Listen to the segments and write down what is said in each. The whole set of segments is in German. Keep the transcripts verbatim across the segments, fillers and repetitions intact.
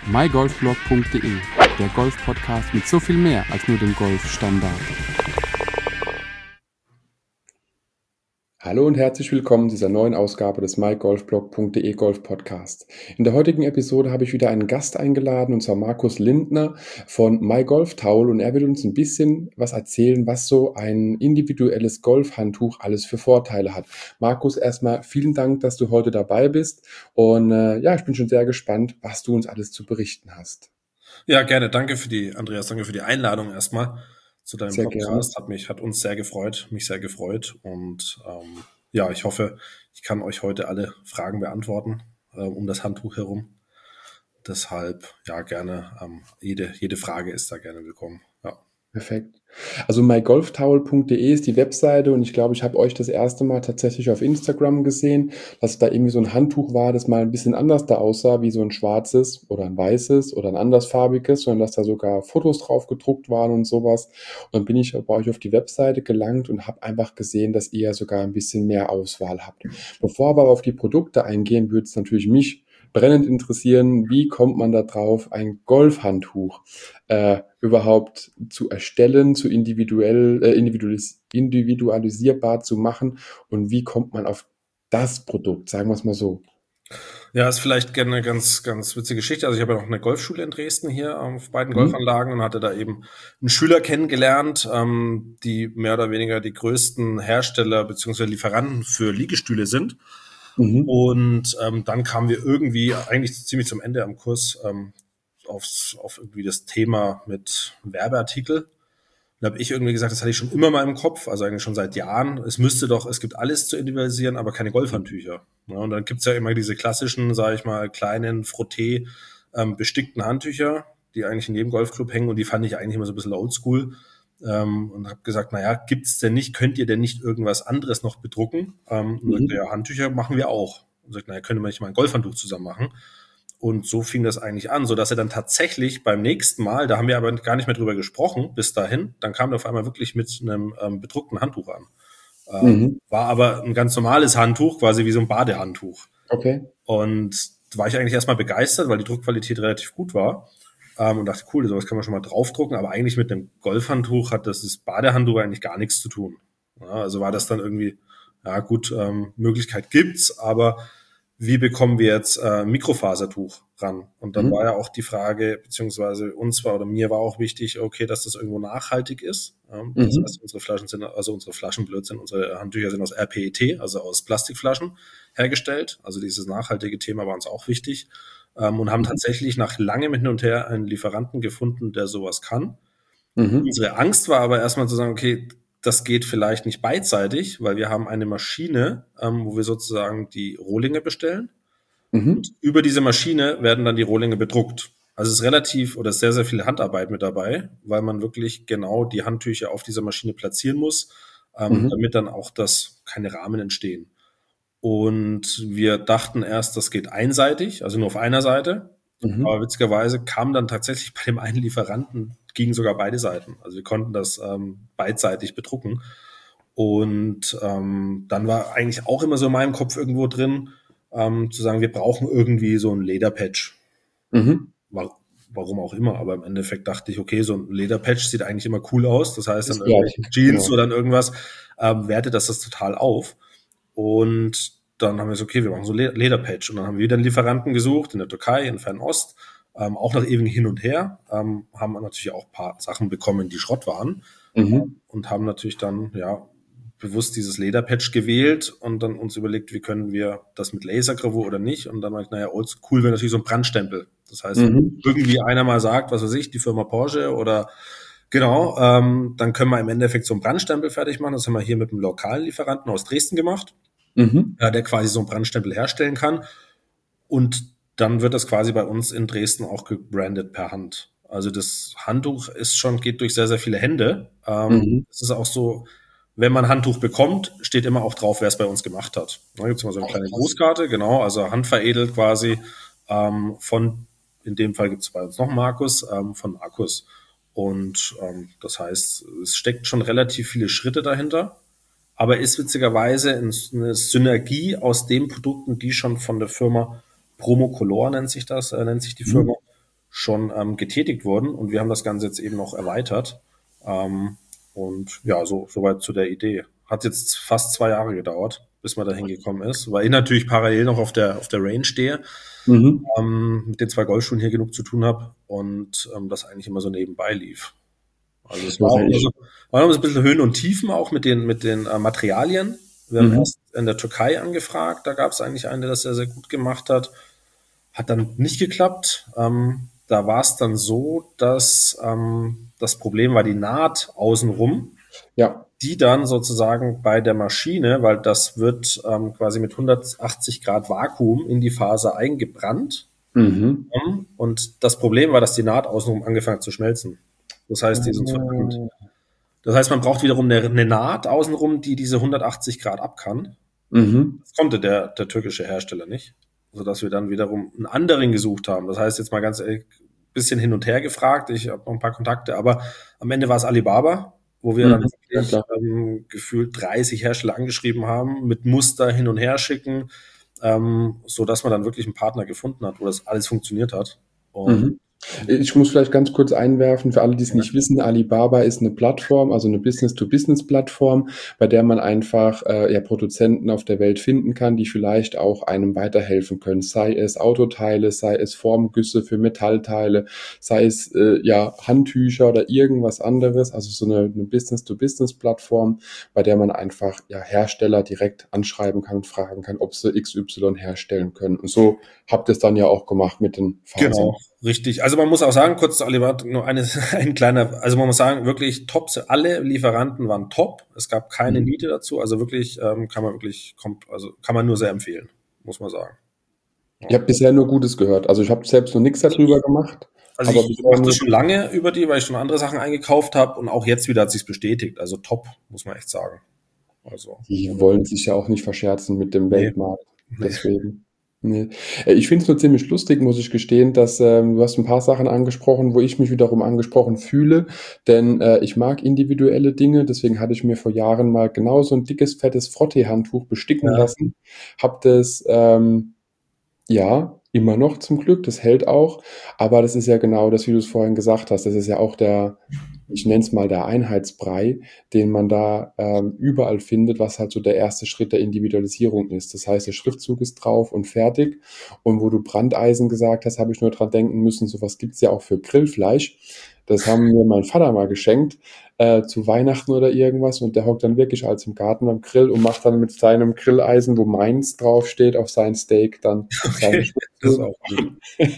my golf blog punkt de, der Golf-Podcast mit so viel mehr als nur dem Golfstandard. Hallo und herzlich willkommen zu dieser neuen Ausgabe des my golf blog punkt de Golf Podcast. In der heutigen Episode habe ich wieder einen Gast eingeladen, und zwar Markus Lindner von MyGolfTowel, und er wird uns ein bisschen was erzählen, was so ein individuelles Golfhandtuch alles für Vorteile hat. Markus, erstmal vielen Dank, dass du heute dabei bist, und äh, ja, ich bin schon sehr gespannt, was du uns alles zu berichten hast. Ja, gerne. Danke für die, Andreas, danke für die Einladung erstmal zu deinem Sehr Podcast. gerne. Hat mich, hat uns sehr gefreut, mich sehr gefreut. Und ähm, ja, ich hoffe, ich kann euch heute alle Fragen beantworten äh, um das Handtuch herum. Deshalb, ja, gerne, ähm, jede, jede Frage ist da gerne willkommen. Ja. Perfekt. Also my golf towel punkt de ist die Webseite, und ich glaube, ich habe euch das erste Mal tatsächlich auf Instagram gesehen, dass da irgendwie so ein Handtuch war, das mal ein bisschen anders da aussah, wie so ein schwarzes oder ein weißes oder ein andersfarbiges, sondern dass da sogar Fotos drauf gedruckt waren und sowas. Und dann bin ich bei euch auf die Webseite gelangt und habe einfach gesehen, dass ihr sogar ein bisschen mehr Auswahl habt. Bevor wir aber auf die Produkte eingehen, würde es natürlich mich brennend interessieren, wie kommt man da drauf, ein Golfhandtuch äh, überhaupt zu erstellen, zu individuell, äh, individualis- individualisierbar zu machen, und wie kommt man auf das Produkt, sagen wir es mal so. Ja, ist vielleicht gerne eine ganz, ganz witzige Geschichte. Also ich habe ja noch eine Golfschule in Dresden hier auf beiden Mhm. Golfanlagen und hatte da eben einen Schüler kennengelernt, ähm, die mehr oder weniger die größten Hersteller bzw. Lieferanten für Liegestühle sind. Mhm. Und ähm, dann kamen wir irgendwie eigentlich ziemlich zum Ende am Kurs ähm, aufs, auf irgendwie das Thema mit Werbeartikel. Da habe ich irgendwie gesagt, das hatte ich schon immer mal im Kopf, also eigentlich schon seit Jahren. Es müsste doch, es gibt alles zu individualisieren, aber keine Golfhandtücher. Ja, und dann gibt's ja immer diese klassischen, sage ich mal, kleinen Frotté ähm, bestickten Handtücher, die eigentlich in jedem Golfclub hängen, und die fand ich eigentlich immer so ein bisschen oldschool. Ähm, und habe gesagt, naja, gibt's denn nicht, könnt ihr denn nicht irgendwas anderes noch bedrucken? Ähm, und Mhm. sagte, ja, Handtücher machen wir auch. Und sagt, naja, könnte man nicht mal ein Golfhandtuch zusammen machen? Und so fing das eigentlich an, so dass er dann tatsächlich beim nächsten Mal, da haben wir aber gar nicht mehr drüber gesprochen bis dahin, dann kam er auf einmal wirklich mit einem ähm, bedruckten Handtuch an. Ähm, Mhm. war aber ein ganz normales Handtuch, quasi wie so ein Badehandtuch. Okay. Und da war ich eigentlich erstmal begeistert, weil die Druckqualität relativ gut war. Ähm, und dachte, cool, sowas kann man schon mal draufdrucken, aber eigentlich mit einem Golfhandtuch hat das, das Badehandtuch eigentlich gar nichts zu tun. Ja, also war das dann irgendwie, ja gut, ähm, Möglichkeit gibt's, aber wie bekommen wir jetzt äh, Mikrofasertuch ran? Und dann Mhm. war ja auch die Frage, beziehungsweise uns war oder mir war auch wichtig, okay, dass das irgendwo nachhaltig ist. Ähm, das Mhm. heißt, unsere Flaschen sind, also unsere Flaschen, Blödsinn, unsere Handtücher sind aus R P E T, also aus Plastikflaschen hergestellt. Also dieses nachhaltige Thema war uns auch wichtig. Ähm, und haben Mhm. tatsächlich nach langem Hin und Her einen Lieferanten gefunden, der sowas kann. Mhm. Unsere Angst war aber erstmal zu sagen, okay, das geht vielleicht nicht beidseitig, weil wir haben eine Maschine, ähm, wo wir sozusagen die Rohlinge bestellen. Und Mhm. über diese Maschine werden dann die Rohlinge bedruckt. Also es ist relativ oder sehr, sehr viel Handarbeit mit dabei, weil man wirklich genau die Handtücher auf dieser Maschine platzieren muss, ähm, Mhm. damit dann auch das keine Rahmen entstehen. Und wir dachten erst, das geht einseitig, also nur auf einer Seite. Mhm. Aber witzigerweise kam dann tatsächlich bei dem einen Lieferanten, gingen sogar beide Seiten. Also wir konnten das ähm, beidseitig bedrucken. Und ähm, dann war eigentlich auch immer so in meinem Kopf irgendwo drin, ähm, zu sagen, wir brauchen irgendwie so ein Lederpatch. Mhm. War, warum auch immer, aber im Endeffekt dachte ich, okay, so ein Lederpatch sieht eigentlich immer cool aus. Das heißt, dann Ist gleich. irgendwelche Jeans Genau. oder dann irgendwas, ähm, wertet das das total auf. Und dann haben wir gesagt, okay, wir machen so Le- Lederpatch. Und dann haben wir wieder einen Lieferanten gesucht in der Türkei, in Fernost, ähm, auch nach ewigem Hin und Her, ähm, haben natürlich auch ein paar Sachen bekommen, die Schrott waren, Mhm. und haben natürlich dann, ja, bewusst dieses Lederpatch gewählt und dann uns überlegt, wie können wir das mit Lasergravur oder nicht. Und dann war ich, naja, olds cool wäre natürlich so ein Brandstempel. Das heißt, wenn Mhm. irgendwie einer mal sagt, was weiß ich, die Firma Porsche oder genau, ähm, dann können wir im Endeffekt so einen Brandstempel fertig machen. Das haben wir hier mit einem lokalen Lieferanten aus Dresden gemacht, Mhm. äh, der quasi so einen Brandstempel herstellen kann. Und dann wird das quasi bei uns in Dresden auch gebrandet per Hand. Also das Handtuch ist schon, geht durch sehr, sehr viele Hände. Ähm, Mhm. es ist auch so, wenn man ein Handtuch bekommt, steht immer auch drauf, wer es bei uns gemacht hat. Da gibt es immer so eine Ach, kleine krass. Grußkarte, genau, also handveredelt quasi ähm, von, in dem Fall gibt es bei uns noch Markus, ähm, von Markus. Und ähm, das heißt, es steckt schon relativ viele Schritte dahinter, aber ist witzigerweise eine Synergie aus den Produkten, die schon von der Firma Promocolor nennt sich das, äh, nennt sich die Firma, Mhm. schon ähm, getätigt wurden und wir haben das Ganze jetzt eben noch erweitert. Ähm, und ja, so soweit zu der Idee. Hat jetzt fast zwei Jahre gedauert, bis man da hingekommen ist, weil ich natürlich parallel noch auf der auf der Range stehe, Mhm. ähm, mit den zwei Golfschulen hier genug zu tun habe und ähm, das eigentlich immer so nebenbei lief. Also es war auch immer so, war noch ein bisschen Höhen und Tiefen auch mit den mit den äh, Materialien. Wir haben Mhm. erst in der Türkei angefragt, da gab es eigentlich einen, der das sehr, sehr gut gemacht hat. Hat dann nicht geklappt. Ähm, da war es dann so, dass ähm, das Problem war die Naht außenrum, Ja. die dann sozusagen bei der Maschine, weil das wird ähm, quasi mit hundertachtzig Grad Vakuum in die Faser eingebrannt. Mhm. Ähm, und das Problem war, dass die Naht außenrum angefangen hat zu schmelzen. Das heißt, die sind verbrannt. Oh. Das heißt, man braucht wiederum eine, eine Naht außenrum, die diese hundertachtzig Grad ab kann. Mhm. Das konnte der, der türkische Hersteller nicht, sodass wir dann wiederum einen anderen gesucht haben. Das heißt, jetzt mal ganz ehrlich, bisschen hin und her gefragt. Ich habe noch ein paar Kontakte, aber am Ende war es Alibaba, wo wir Mhm. dann Ja, wirklich klar. ähm, gefühlt dreißig Hersteller angeschrieben haben, mit Muster hin und her schicken, ähm, so dass man dann wirklich einen Partner gefunden hat, wo das alles funktioniert hat. Und Mhm. Ich muss vielleicht ganz kurz einwerfen, für alle, die es nicht wissen, Alibaba ist eine Plattform, also eine Business-to-Business-Plattform, bei der man einfach äh, ja, Produzenten auf der Welt finden kann, die vielleicht auch einem weiterhelfen können, sei es Autoteile, sei es Formgüsse für Metallteile, sei es äh, ja Handtücher oder irgendwas anderes, also so eine, eine Business-to-Business-Plattform, bei der man einfach ja Hersteller direkt anschreiben kann und fragen kann, ob sie X Y herstellen können. Und so habt ihr es dann ja auch gemacht mit den Fasern. genau, richtig. Also man muss auch sagen, kurz zu Alibaba, nur eine, ein kleiner, also man muss sagen, wirklich top, alle Lieferanten waren top. Es gab keine Mhm. Niete dazu, also wirklich ähm, kann man wirklich, komp- also kann man nur sehr empfehlen, muss man sagen. Ich habe bisher nur Gutes gehört. Also ich habe selbst noch nichts darüber gemacht, Also aber ich bisher mache nur. das schon lange über die, weil ich schon andere Sachen eingekauft habe und auch jetzt wieder hat sich's bestätigt. Also top, muss man echt sagen. Also Die wollen sich ja auch nicht verscherzen mit dem nee, Weltmarkt. nee. Deswegen. Nee. Äh, Ich finde es nur ziemlich lustig, muss ich gestehen, dass ähm, du hast ein paar Sachen angesprochen, wo ich mich wiederum angesprochen fühle, denn äh, ich mag individuelle Dinge, deswegen hatte ich mir vor Jahren mal genau so ein dickes, fettes Frottee-Handtuch besticken Ja, lassen, hab das ähm, ja, immer noch zum Glück, das hält auch. Aber das ist ja genau das, wie du es vorhin gesagt hast. Das ist ja auch der, ich nenne es mal der Einheitsbrei, den man da ähm, überall findet, was halt so der erste Schritt der Individualisierung ist. Das heißt, der Schriftzug ist drauf und fertig. Und wo du Brandeisen gesagt hast, habe ich nur dran denken müssen, sowas gibt's ja auch für Grillfleisch. Das haben mir mein Vater mal geschenkt äh, zu Weihnachten oder irgendwas und der hockt dann wirklich als im Garten am Grill und macht dann mit seinem Grilleisen, wo meins draufsteht, auf sein Steak dann seinen okay, das ist Schriftzug. auch gut.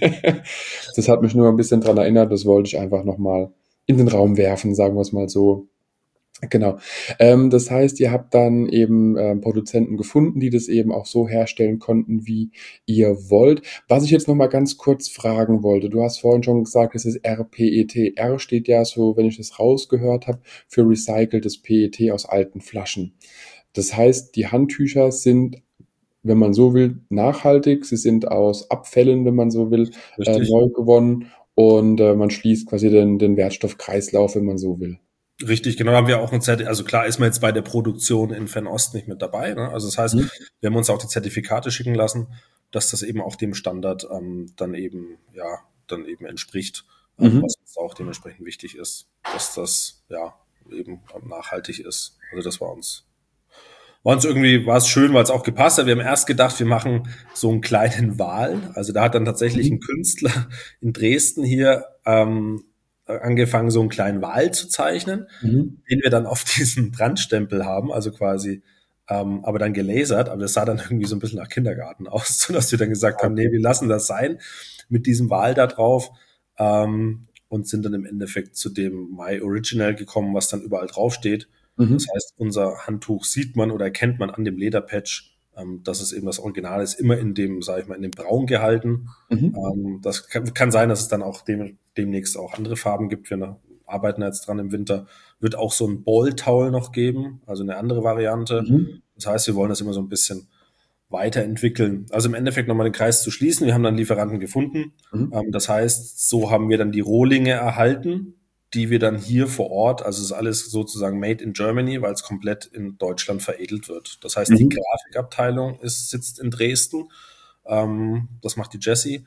Das hat mich nur ein bisschen dran erinnert, das wollte ich einfach nochmal in den Raum werfen, sagen wir es mal so. Genau. Ähm, das heißt, ihr habt dann eben ähm, Produzenten gefunden, die das eben auch so herstellen konnten, wie ihr wollt. Was ich jetzt noch mal ganz kurz fragen wollte, du hast vorhin schon gesagt, es ist R P E T. R steht ja so, wenn ich das rausgehört habe, für recyceltes P E T aus alten Flaschen. Das heißt, die Handtücher sind, wenn man so will, nachhaltig. Sie sind aus Abfällen, wenn man so will, äh, Richtig. neu gewonnen und äh, man schließt quasi den, den Wertstoffkreislauf, wenn man so will. Richtig, genau, da haben wir auch ein Zertifikat, also klar ist man jetzt bei der Produktion in Fernost nicht mit dabei, ne? Also das heißt, Mhm. wir haben uns auch die Zertifikate schicken lassen, dass das eben auch dem Standard ähm, dann eben, ja, dann eben entspricht, ähm, Mhm. was uns auch dementsprechend wichtig ist, dass das, ja, eben nachhaltig ist. Also das war uns, war uns irgendwie, war es schön, weil es auch gepasst hat. Wir haben erst gedacht, wir machen so einen kleinen Wal. Also da hat dann tatsächlich ein Mhm. Künstler in Dresden hier ähm, angefangen, so einen kleinen Wal zu zeichnen, Mhm. den wir dann auf diesen Brandstempel haben, also quasi, ähm, aber dann gelasert, aber das sah dann irgendwie so ein bisschen nach Kindergarten aus, sodass wir dann gesagt haben, nee, wir lassen das sein mit diesem Wal da drauf, ähm, und sind dann im Endeffekt zu dem My Original gekommen, was dann überall draufsteht. Das Mhm. heißt, unser Handtuch sieht man oder erkennt man an dem Lederpatch, ähm, dass es eben das Original ist, immer in dem, sage ich mal, in dem Braun gehalten. Mhm. Ähm, das kann, kann sein, dass es dann auch dem, demnächst auch andere Farben gibt. Wir arbeiten jetzt dran im Winter. Wird auch so ein Ball-Towel noch geben, also eine andere Variante. Mhm. Das heißt, wir wollen das immer so ein bisschen weiterentwickeln. Also im Endeffekt nochmal den Kreis zu schließen. Wir haben dann Lieferanten gefunden. Mhm. Ähm, das heißt, so haben wir dann die Rohlinge erhalten, die wir dann hier vor Ort, also es ist alles sozusagen made in Germany, weil es komplett in Deutschland veredelt wird. Das heißt, die Mhm. Grafikabteilung ist, sitzt in Dresden. Ähm, das macht die Jessie.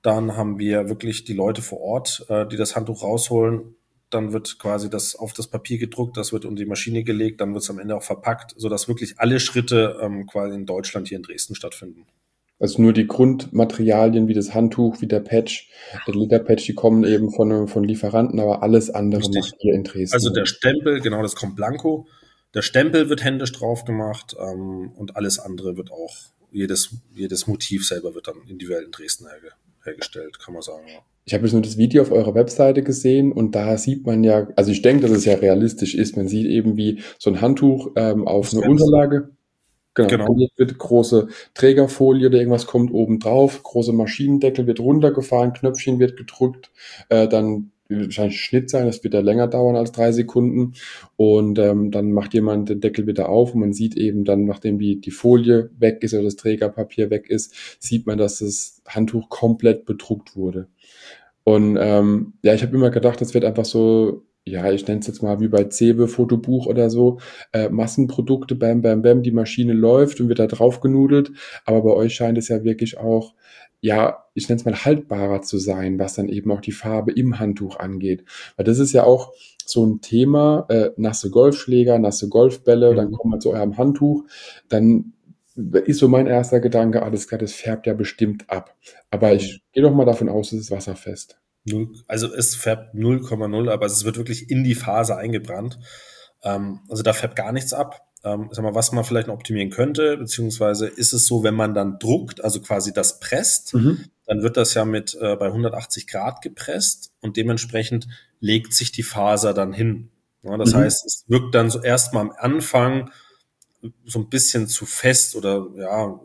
Dann haben wir wirklich die Leute vor Ort, äh, die das Handtuch rausholen. Dann wird quasi das auf das Papier gedruckt, das wird unter die Maschine gelegt, dann wird es am Ende auch verpackt, sodass wirklich alle Schritte ähm, quasi in Deutschland hier in Dresden stattfinden. Also nur die Grundmaterialien wie das Handtuch, wie der Patch, der Lederpatch, die kommen eben von, von Lieferanten, aber alles andere Richtig. macht ihr in Dresden. Also der Stempel, genau, das kommt blanko. Der Stempel wird händisch drauf gemacht ähm, und alles andere wird auch, jedes, jedes Motiv selber wird dann individuell in Dresden herge, hergestellt, kann man sagen. Ja. Ich habe jetzt nur das Video auf eurer Webseite gesehen und da sieht man ja, also ich denke, dass es ja realistisch ist. Man sieht eben, wie so ein Handtuch ähm, auf Das eine Unterlage, genau, Genau. poliert wird, große Trägerfolie oder irgendwas kommt oben drauf, große Maschinendeckel wird runtergefahren, Knöpfchen wird gedrückt, äh, dann wird wahrscheinlich Schnitt sein, das wird ja länger dauern als drei Sekunden und ähm, dann macht jemand den Deckel wieder auf und man sieht eben dann, nachdem die, die Folie weg ist oder das Trägerpapier weg ist, sieht man, dass das Handtuch komplett bedruckt wurde. Und ähm, ja, ich habe immer gedacht, das wird einfach so, ja, ich nenne es jetzt mal wie bei Cewe, Fotobuch oder so, äh, Massenprodukte, bam, bam, bam, die Maschine läuft und wird da drauf genudelt. Aber bei euch scheint es ja wirklich auch, ja, ich nenne es mal haltbarer zu sein, was dann eben auch die Farbe im Handtuch angeht. Weil das ist ja auch so ein Thema, äh, nasse Golfschläger, nasse Golfbälle, Mhm. dann kommt man zu eurem Handtuch, dann ist so mein erster Gedanke, alles klar, das färbt ja bestimmt ab. Aber ich gehe doch mal davon aus, es ist wasserfest. Null, also es färbt null Komma null, aber es wird wirklich in die Faser eingebrannt. Ähm, also da färbt gar nichts ab. Ähm, sag mal, was man vielleicht noch optimieren könnte, beziehungsweise ist es so, wenn man dann druckt, also quasi das presst, Mhm. dann wird das ja mit äh, bei hundertachtzig Grad gepresst und dementsprechend legt sich die Faser dann hin. Ja, das Mhm. heißt, es wirkt dann so erstmal am Anfang so ein bisschen zu fest oder ja,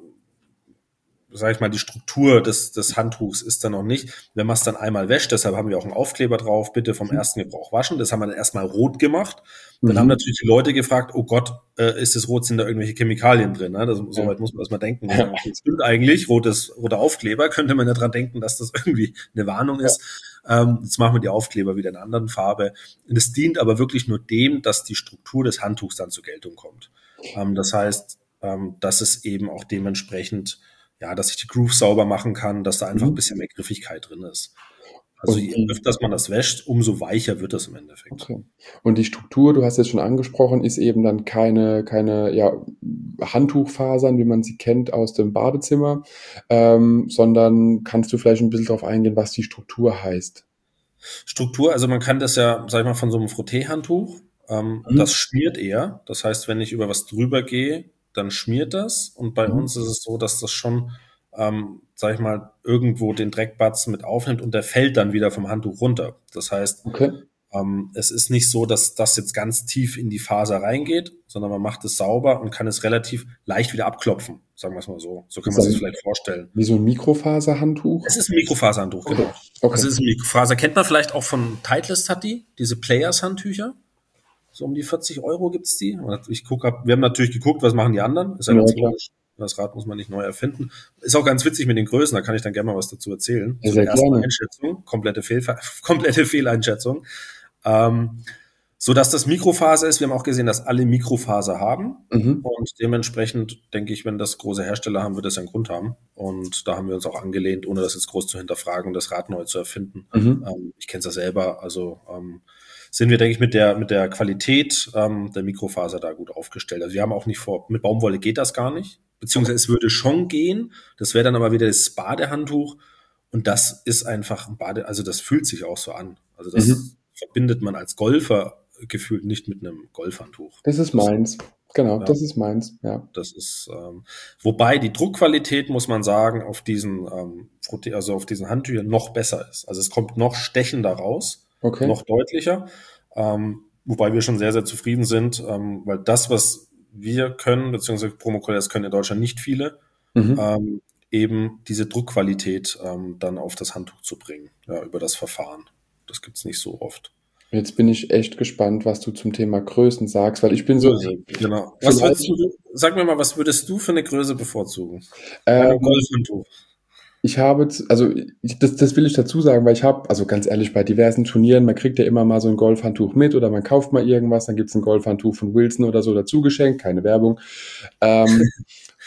sag ich mal, die Struktur des, des Handtuchs ist dann noch nicht. Wenn man es dann einmal wäscht, deshalb haben wir auch einen Aufkleber drauf, bitte vom ersten Gebrauch waschen. Das haben wir dann erstmal rot gemacht. Dann Mhm. haben natürlich die Leute gefragt, oh Gott, äh, ist das rot, sind da irgendwelche Chemikalien drin? Ne? Das, Soweit Ja. muss man erstmal denken. Ja. Das stimmt eigentlich, rotes, roter Aufkleber, könnte man ja dran denken, dass das irgendwie eine Warnung ist. Ja. Ähm, jetzt machen wir die Aufkleber wieder in einer anderen Farbe. Und es dient aber wirklich nur dem, dass die Struktur des Handtuchs dann zur Geltung kommt. Ähm, das heißt, ähm, dass es eben auch dementsprechend ja, dass ich die Groove sauber machen kann, dass da einfach Mhm. ein bisschen mehr Griffigkeit drin ist. Also Und je die, öfter man das wäscht, umso weicher wird das im Endeffekt. okay. Und die Struktur, du hast jetzt schon angesprochen, ist eben dann keine, keine ja, Handtuchfasern, wie man sie kennt aus dem Badezimmer, ähm, sondern kannst du vielleicht ein bisschen darauf eingehen, was die Struktur heißt? Struktur, also man kann das ja, sag ich mal, von so einem Frotteehandtuch, ähm, Mhm. das schmiert eher. Das heißt, wenn ich über was drüber gehe, dann schmiert das. Und bei Mhm. uns ist es so, dass das schon, ähm, sag ich mal, irgendwo den Dreckbatzen mit aufnimmt und der fällt dann wieder vom Handtuch runter. Das heißt, Okay. ähm, es ist nicht so, dass das jetzt ganz tief in die Faser reingeht, sondern man macht es sauber und kann es relativ leicht wieder abklopfen, sagen wir es mal so. So kann Ist man sich dann vielleicht vorstellen. wie so ein Mikrofaserhandtuch? Es ist ein Mikrofaserhandtuch, Okay. genau. Okay. Also es ist ein Mikrofaser. Kennt man vielleicht auch von Titleist, hat die, diese Players-Handtücher. So um die vierzig Euro gibt's die. Ich guck, hab, wir haben natürlich geguckt, was machen die anderen. Ist ja Ja, ganz klar. logisch. Das Rad muss man nicht neu erfinden. Ist auch ganz witzig mit den Größen, da kann ich dann gerne mal was dazu erzählen. Ja, Zu sehr der ersten gerne. Einschätzung, komplette, Fehlver komplette Fehleinschätzung. Ähm, so dass das Mikrofaser ist. Wir haben auch gesehen, dass alle Mikrofaser haben. Mhm. Und dementsprechend denke ich, wenn das große Hersteller haben, wird das einen Grund haben. Und da haben wir uns auch angelehnt, ohne das jetzt groß zu hinterfragen, das Rad neu zu erfinden. Mhm. Ähm, ich kenne es ja selber, also ähm, sind wir, denke ich, mit der, mit der Qualität ähm, der Mikrofaser da gut aufgestellt. Also wir haben auch nicht vor, mit Baumwolle geht das gar nicht. Beziehungsweise es würde schon gehen. Das wäre dann aber wieder das Badehandtuch. Und das ist einfach ein Bade, also das fühlt sich auch so an. Also das Mhm. verbindet man als Golfer gefühlt nicht mit einem Golfhandtuch. Das ist meins. Genau, Ja. das ist meins, ja. Das ist, ähm, wobei die Druckqualität, muss man sagen, auf diesen, ähm, Frottee- also auf diesen Handtüchern noch besser ist. Also es kommt noch stechender raus, Okay. noch deutlicher, ähm, wobei wir schon sehr, sehr zufrieden sind, ähm, weil das, was wir können, beziehungsweise Promocolors können in Deutschland nicht viele, Mhm. ähm, eben diese Druckqualität ähm, dann auf das Handtuch zu bringen, ja, über das Verfahren. Das gibt's nicht so oft. Jetzt bin ich echt gespannt, was du zum Thema Größen sagst, weil ich bin so, Genau. Was würdest vielleicht, du, sag mir mal, was würdest du für eine Größe bevorzugen? Bei einem ähm, Golfhandtuch. ich habe, z- also ich, das, das will ich dazu sagen, weil ich habe, also ganz ehrlich, bei diversen Turnieren, man kriegt ja immer mal so ein Golfhandtuch mit oder man kauft mal irgendwas, dann gibt's ein Golfhandtuch von Wilson oder so dazu geschenkt, keine Werbung. Ähm,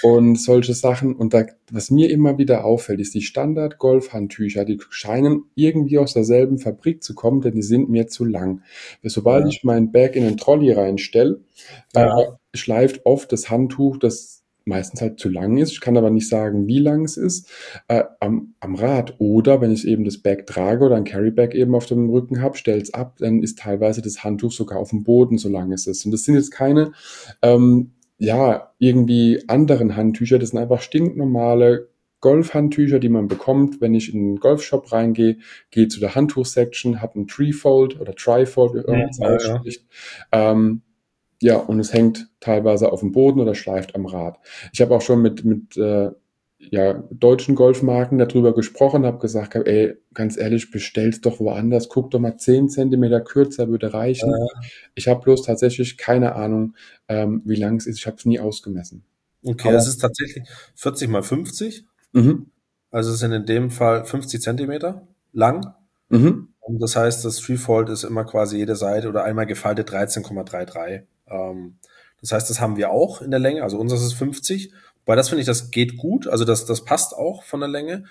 und solche Sachen. Und da, was mir immer wieder auffällt, ist die Standard-Golf-Handtücher, die scheinen irgendwie aus derselben Fabrik zu kommen, denn die sind mir zu lang. Sobald Ja. ich meinen Bag in den Trolley reinstelle, äh, Ja. schleift oft das Handtuch, das meistens halt zu lang ist. Ich kann aber nicht sagen, wie lang es ist, äh, am, am Rad. Oder wenn ich eben das Bag trage oder ein Carry-Bag eben auf dem Rücken habe, stelle es ab, dann ist teilweise das Handtuch sogar auf dem Boden, so lang es ist. Und das sind jetzt keine, ähm, ja, irgendwie anderen Handtücher, das sind einfach stinknormale Golfhandtücher, die man bekommt, wenn ich in den Golfshop reingehe, gehe zu der Handtuch-Section, habe ein Trefold oder Trifold, wie irgendwas Ja, ja. ausspricht. Ähm, ja, und es hängt teilweise auf dem Boden oder schleift am Rad. Ich habe auch schon mit, mit äh, ja, deutschen Golfmarken darüber gesprochen, habe gesagt, ey, ganz ehrlich, bestell's doch woanders, guck doch mal zehn Zentimeter kürzer, würde reichen. Äh, Ich habe bloß tatsächlich keine Ahnung, ähm, wie lang es ist. Ich habe es nie ausgemessen. Okay, Aber es ist tatsächlich vierzig mal fünfzig. mhm, Also es sind in dem Fall fünfzig Zentimeter lang. mhm, Und das heißt, das Trefold ist immer quasi jede Seite oder einmal gefaltet dreizehn Komma dreiunddreißig. Ähm, das heißt, das haben wir auch in der Länge. Also unseres ist fünfzig. Wobei das finde ich, das geht gut. Also das, das passt auch von der Länge.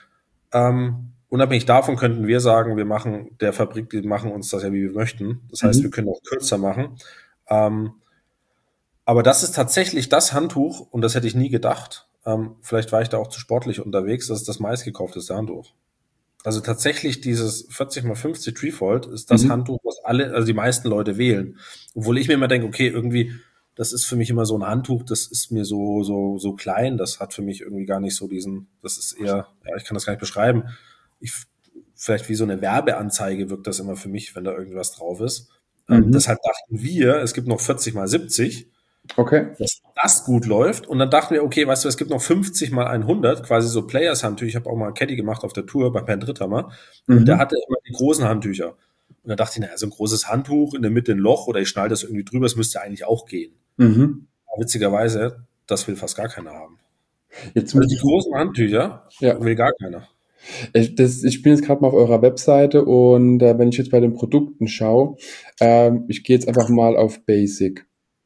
Ähm, unabhängig davon könnten wir sagen, wir machen der Fabrik, die machen uns das ja, wie wir möchten. Das heißt, mhm, wir können auch kürzer machen. Ähm, aber das ist tatsächlich das Handtuch, und das hätte ich nie gedacht. Ähm, vielleicht war ich da auch zu sportlich unterwegs. Das ist das meistgekaufteste Handtuch. Also tatsächlich dieses vierzig mal fünfzig Trefold ist das mhm, Handtuch, was alle, also die meisten Leute wählen. Obwohl ich mir immer denke, okay, irgendwie, das ist für mich immer so ein Handtuch, das ist mir so, so, so klein, das hat für mich irgendwie gar nicht so diesen, das ist eher, ja, ich kann das gar nicht beschreiben. Ich, vielleicht wie so eine Werbeanzeige wirkt das immer für mich, wenn da irgendwas drauf ist. Ähm, mhm. deshalb dachten wir, es gibt noch vierzig mal siebzig, Okay. dass das gut läuft. Und dann dachten wir, okay, weißt du, es gibt noch fünfzig mal hundert, quasi so Players-Handtücher. Ich habe auch mal Caddy gemacht auf der Tour bei Per Dritthammer. Und der Mhm, hatte immer die großen Handtücher. Und dann dachte ich, naja, so ein großes Handtuch in der Mitte ein Loch oder ich schnalle das irgendwie drüber, das müsste eigentlich auch gehen. mhm. Aber witzigerweise, das will fast gar keiner haben. Jetzt Also muss die ich, großen Handtücher ja. will gar keiner. Ich, das, ich bin jetzt gerade mal auf eurer Webseite und äh, wenn ich jetzt bei den Produkten schaue, ähm, ich gehe jetzt einfach mal auf Basic.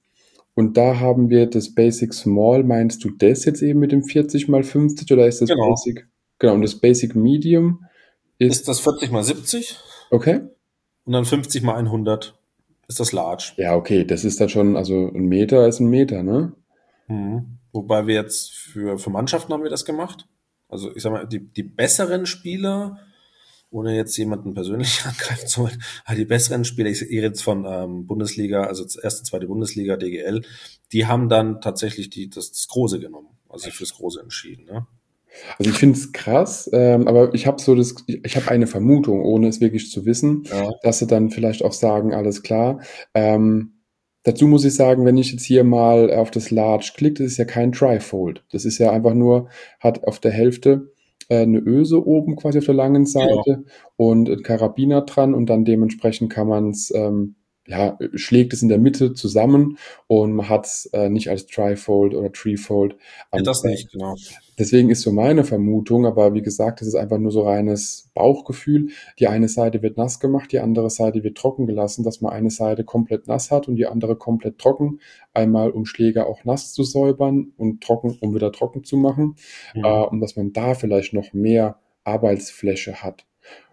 Und da haben wir das Basic Small. Meinst du das jetzt eben mit dem vierzig mal fünfzig oder ist das Genau. Basic? Genau, und das Basic Medium Ist ist, das vierzig mal siebzig okay? und dann fünfzig mal hundert ist das Large. Ja, okay, das ist dann schon, also ein Meter ist ein Meter, ne? Mhm. Wobei wir jetzt für, für Mannschaften haben wir das gemacht. Also ich sag mal, die, die besseren Spieler, ohne jetzt jemanden persönlich angreifen zu wollen, aber die besseren Spieler, ich rede jetzt von ähm, Bundesliga, also erste, zweite Bundesliga, D G L, die haben dann tatsächlich die, das, das Große genommen, also sich fürs Große entschieden. Ne? Also ich finde es krass, ähm, aber ich habe so das, ich, ich habe eine Vermutung, ohne es wirklich zu wissen, Ja, dass sie dann vielleicht auch sagen, alles klar. Ähm, dazu muss ich sagen, wenn ich jetzt hier mal auf das Large klicke, das ist ja kein Trifold. Das ist ja einfach nur, hat auf der Hälfte äh, eine Öse oben quasi auf der langen genau. Seite und ein Karabiner dran und dann dementsprechend kann man es, ähm, ja, schlägt es in der Mitte zusammen und man hat es äh, nicht als Trifold oder Treefold Ja, am das Bag. nicht, genau. Deswegen ist so meine Vermutung, aber wie gesagt, das ist einfach nur so reines Bauchgefühl. Die eine Seite wird nass gemacht, die andere Seite wird trocken gelassen, dass man eine Seite komplett nass hat und die andere komplett trocken. Einmal um Schläger auch nass zu säubern und trocken, um wieder trocken zu machen. Äh, Mhm. und dass man da vielleicht noch mehr Arbeitsfläche hat.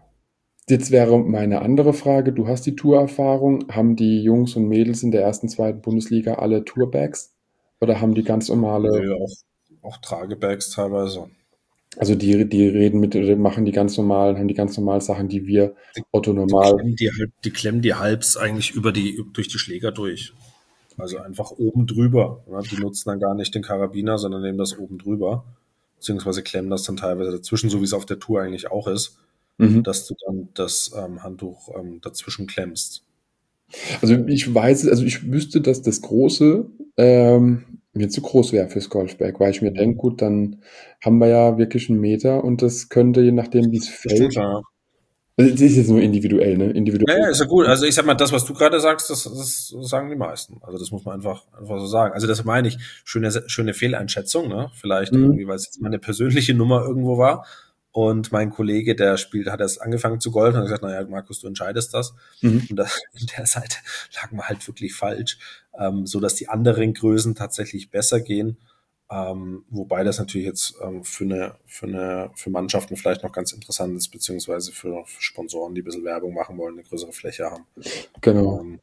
Jetzt wäre meine andere Frage, du hast die Tourerfahrung. Haben die Jungs und Mädels in der ersten, zweiten Bundesliga alle Tourbags? Oder haben die ganz normale, Nö, auch, auch Tragebags teilweise. also die, die reden mit, die machen die ganz normalen, haben die ganz normalen Sachen, die wir Otto Die normal. klemmen die, halb, die klemmen die halbs eigentlich über die, durch die Schläger durch. Also einfach oben drüber. Ne? Die nutzen dann gar nicht den Karabiner, sondern nehmen das oben drüber. Beziehungsweise klemmen das dann teilweise dazwischen, so wie es auf der Tour eigentlich auch ist, Mhm. dass du dann das ähm, Handtuch ähm, dazwischen klemmst. Also ich weiß, also ich wüsste, dass das Große ähm, mir zu groß wäre fürs Golfbag, weil ich mir denke, gut, dann haben wir ja wirklich einen Meter und das könnte, je nachdem, wie es Das stimmt fällt, schon, ja. also das ist jetzt nur individuell, ne? Ja, Individuell. ja, ist ja gut. Also ich sag mal, das, was du gerade sagst, das, das sagen die meisten. Also das muss man einfach, einfach so sagen. Also das meine ich, schöne, schöne Fehleinschätzung, ne? Vielleicht Mhm. irgendwie, weil es jetzt meine persönliche Nummer irgendwo war. Und mein Kollege, der spielt, hat erst angefangen zu golfen und hat gesagt, naja, Markus, du entscheidest das. Mhm. Und das, in der Seite lagen wir halt wirklich falsch, ähm, so dass die anderen Größen tatsächlich besser gehen. Ähm, wobei das natürlich jetzt ähm, für eine, für eine, für Mannschaften vielleicht noch ganz interessant ist, beziehungsweise für, für Sponsoren, die ein bisschen Werbung machen wollen, eine größere Fläche haben. Genau. Ähm,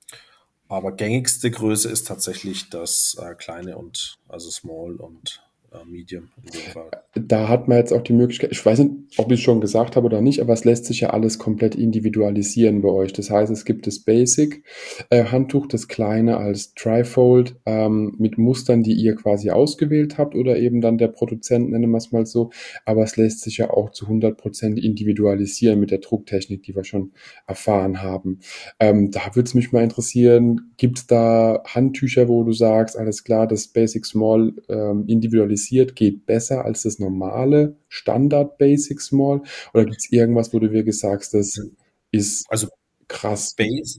aber gängigste Größe ist tatsächlich das äh, kleine und, also Small und äh, Medium in dem Fall. Da hat man jetzt auch die Möglichkeit, ich weiß nicht, ob ich es schon gesagt habe oder nicht, aber es lässt sich ja alles komplett individualisieren bei euch. Das heißt, es gibt das Basic-Handtuch, das kleine als Trifold ähm, mit Mustern, die ihr quasi ausgewählt habt oder eben dann der Produzent, nennen wir es mal so. Aber es lässt sich ja auch zu hundert Prozent individualisieren mit der Drucktechnik, die wir schon erfahren haben. Ähm, da würde es mich mal interessieren, gibt es da Handtücher, wo du sagst, alles klar, das Basic Small ähm, individualisiert geht besser als das normale Standard Basic Small? Oder gibt es irgendwas, wo du wirklich sagst, das ist Also krass? Base,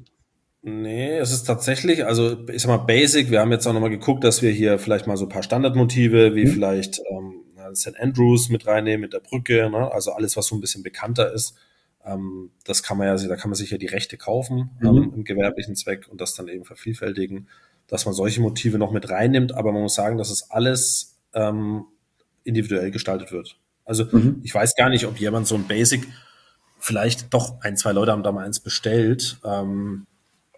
nee, es ist tatsächlich, also ich sag mal Basic, wir haben jetzt auch nochmal geguckt, dass wir hier vielleicht mal so ein paar Standardmotive, wie Hm? vielleicht ähm, Saint Andrews mit reinnehmen, mit der Brücke, ne? Also alles, was so ein bisschen bekannter ist. Ähm, das kann man ja, da kann man sich ja die Rechte kaufen ähm, Mhm. im gewerblichen Zweck und das dann eben vervielfältigen, dass man solche Motive noch mit reinnimmt, aber man muss sagen, dass es alles ähm, individuell gestaltet wird. Also Mhm. ich weiß gar nicht, ob jemand so ein Basic, vielleicht doch ein, zwei Leute haben da mal eins bestellt, ähm,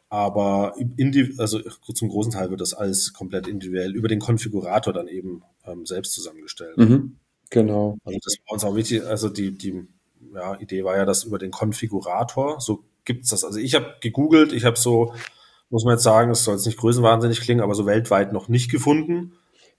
aber indi also zum großen Teil wird das alles komplett individuell über den Konfigurator dann eben ähm, selbst zusammengestellt. Mhm. Genau. Also das war uns auch wichtig. Also die, die ja, Idee war ja, dass über den Konfigurator, so gibt's das. Also ich habe gegoogelt, ich habe so, muss man jetzt sagen, es soll jetzt nicht größenwahnsinnig klingen, aber so weltweit noch nicht gefunden,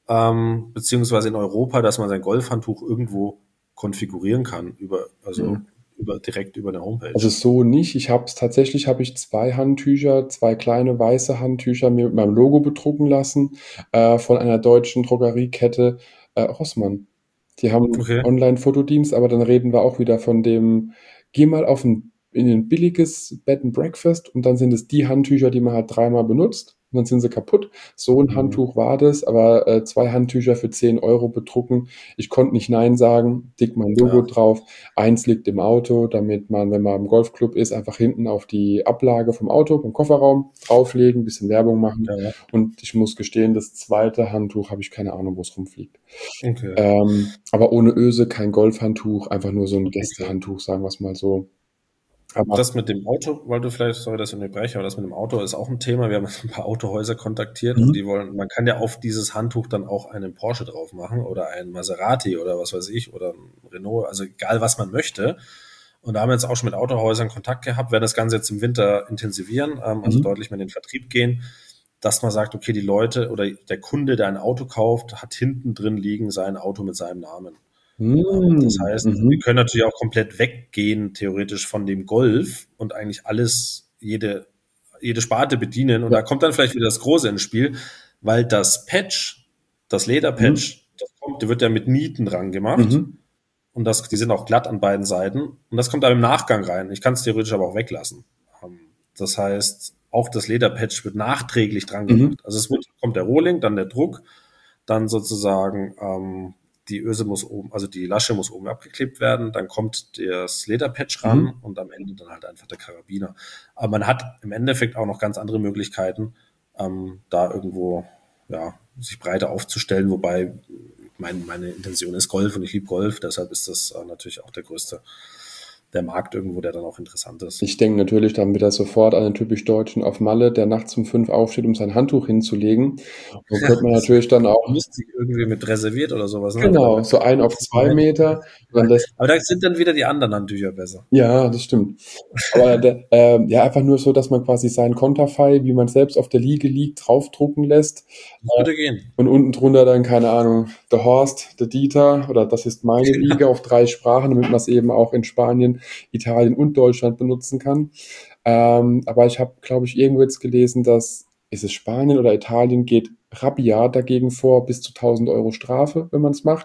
ähm, beziehungsweise in Europa, dass man sein Golfhandtuch irgendwo konfigurieren kann, über, also Mhm. über, direkt über eine Homepage. Also so nicht. Ich habe es tatsächlich, habe ich zwei Handtücher, zwei kleine weiße Handtücher mir mit meinem Logo bedrucken lassen äh, von einer deutschen Drogeriekette äh, Rossmann. Die haben Okay. Online-Fotodienst, aber dann reden wir auch wieder von dem, geh mal auf ein, in ein billiges Bed and Breakfast und dann sind es die Handtücher, die man halt dreimal benutzt und dann sind sie kaputt. So ein Mhm. Handtuch war das, aber äh, zwei Handtücher für zehn Euro bedrucken. Ich konnte nicht Nein sagen, dick mein Logo Ja. drauf. Eins liegt im Auto, damit man, wenn man im Golfclub ist, einfach hinten auf die Ablage vom Auto, vom Kofferraum drauflegen, bisschen Werbung machen. Ja. Und ich muss gestehen, das zweite Handtuch habe ich keine Ahnung, wo es rumfliegt. Okay. Ähm, aber ohne Öse, kein Golfhandtuch, einfach nur so ein Okay. Gästehandtuch, sagen wir es mal so. Aber Das mit dem Auto, weil du vielleicht, sorry, dass ich unterbreche, aber das mit dem Auto ist auch ein Thema. Wir haben ein paar Autohäuser kontaktiert und mhm. die wollen, man kann ja auf dieses Handtuch dann auch einen Porsche drauf machen oder einen Maserati oder was weiß ich oder ein Renault, also egal was man möchte. Und da haben wir jetzt auch schon mit Autohäusern Kontakt gehabt, werden das Ganze jetzt im Winter intensivieren, ähm, also Mhm. deutlich mehr in den Vertrieb gehen, dass man sagt, okay, die Leute oder der Kunde, der ein Auto kauft, hat hinten drin liegen sein Auto mit seinem Namen. Ähm, das Mhm. heißt, wir Mhm. können natürlich auch komplett weggehen, theoretisch von dem Golf und eigentlich alles, jede, jede Sparte bedienen. Und Ja. da kommt dann vielleicht wieder das Große ins Spiel, weil das Patch, das Mhm. Lederpatch, das kommt, der wird ja mit Nieten dran gemacht. Mhm. Und das, die sind auch glatt an beiden Seiten. Und das kommt dann im Nachgang rein. Ich kann es theoretisch aber auch weglassen. Ähm, Das heißt, auch das Lederpatch wird nachträglich dran Mhm. gemacht. Also es wird, kommt der Rohling, dann der Druck, dann sozusagen ähm, die Öse muss oben, also die Lasche muss oben abgeklebt werden, dann kommt das Lederpatch ran Mhm. und am Ende dann halt einfach der Karabiner. Aber man hat im Endeffekt auch noch ganz andere Möglichkeiten, ähm, da irgendwo ja, sich breiter aufzustellen, wobei mein, meine Intention ist Golf und ich liebe Golf, deshalb ist das äh, natürlich auch der größte, der Markt irgendwo, der dann auch interessant ist. Ich denke natürlich dann wieder sofort an den typisch Deutschen auf Malle, der nachts um fünf aufsteht, um sein Handtuch hinzulegen. Und könnte man Das natürlich dann auch, müsste irgendwie mit reserviert oder sowas, ne? Oder genau, mit, so ein auf zwei Moment. Meter. Und dann lässt, Aber da sind dann wieder die anderen Handtücher besser. ja, das stimmt. Aber der, ähm, ja, einfach nur so, dass man quasi sein Konterfei, wie man selbst auf der Liege liegt, draufdrucken lässt. Das würde gehen. Und unten drunter dann, keine Ahnung, der Horst, der Dieter oder das ist meine Liga auf drei Sprachen, damit man es eben auch in Spanien, Italien und Deutschland benutzen kann. Ähm, aber ich habe, glaube ich, irgendwo jetzt gelesen, dass, ist es Spanien oder Italien, geht rabiat dagegen vor, bis zu tausend Euro Strafe, wenn man es macht.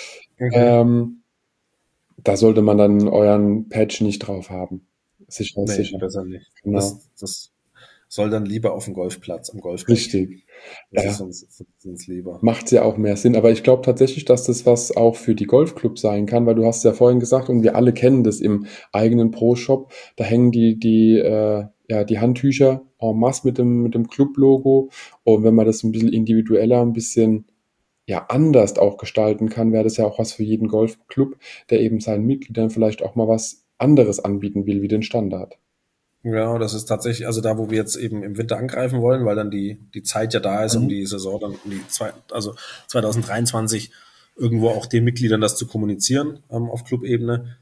Okay. Ähm, da sollte man dann euren Patch nicht drauf haben. Sicher, Nee, sicher. besser nicht. Genau. Das, das soll dann lieber auf dem Golfplatz, am Golfdeck. Richtig. Das ist Ja. uns, uns lieber. Macht ja auch mehr Sinn. Aber ich glaube tatsächlich, dass das was auch für die Golfclubs sein kann, weil du hast ja vorhin gesagt, und wir alle kennen das im eigenen Pro-Shop, da hängen die, die, äh, ja, die Handtücher en masse mit dem, mit dem Club-Logo. Und wenn man das ein bisschen individueller, ein bisschen ja anders auch gestalten kann, wäre das ja auch was für jeden Golfclub, der eben seinen Mitgliedern vielleicht auch mal was anderes anbieten will, wie den Standard. Ja, das ist tatsächlich, also da, wo wir jetzt eben im Winter angreifen wollen, weil dann die, die Zeit ja da ist, um Mhm. die Saison dann, um die zwei, also zwanzig dreiundzwanzig irgendwo auch den Mitgliedern das zu kommunizieren ähm, auf Clubebene.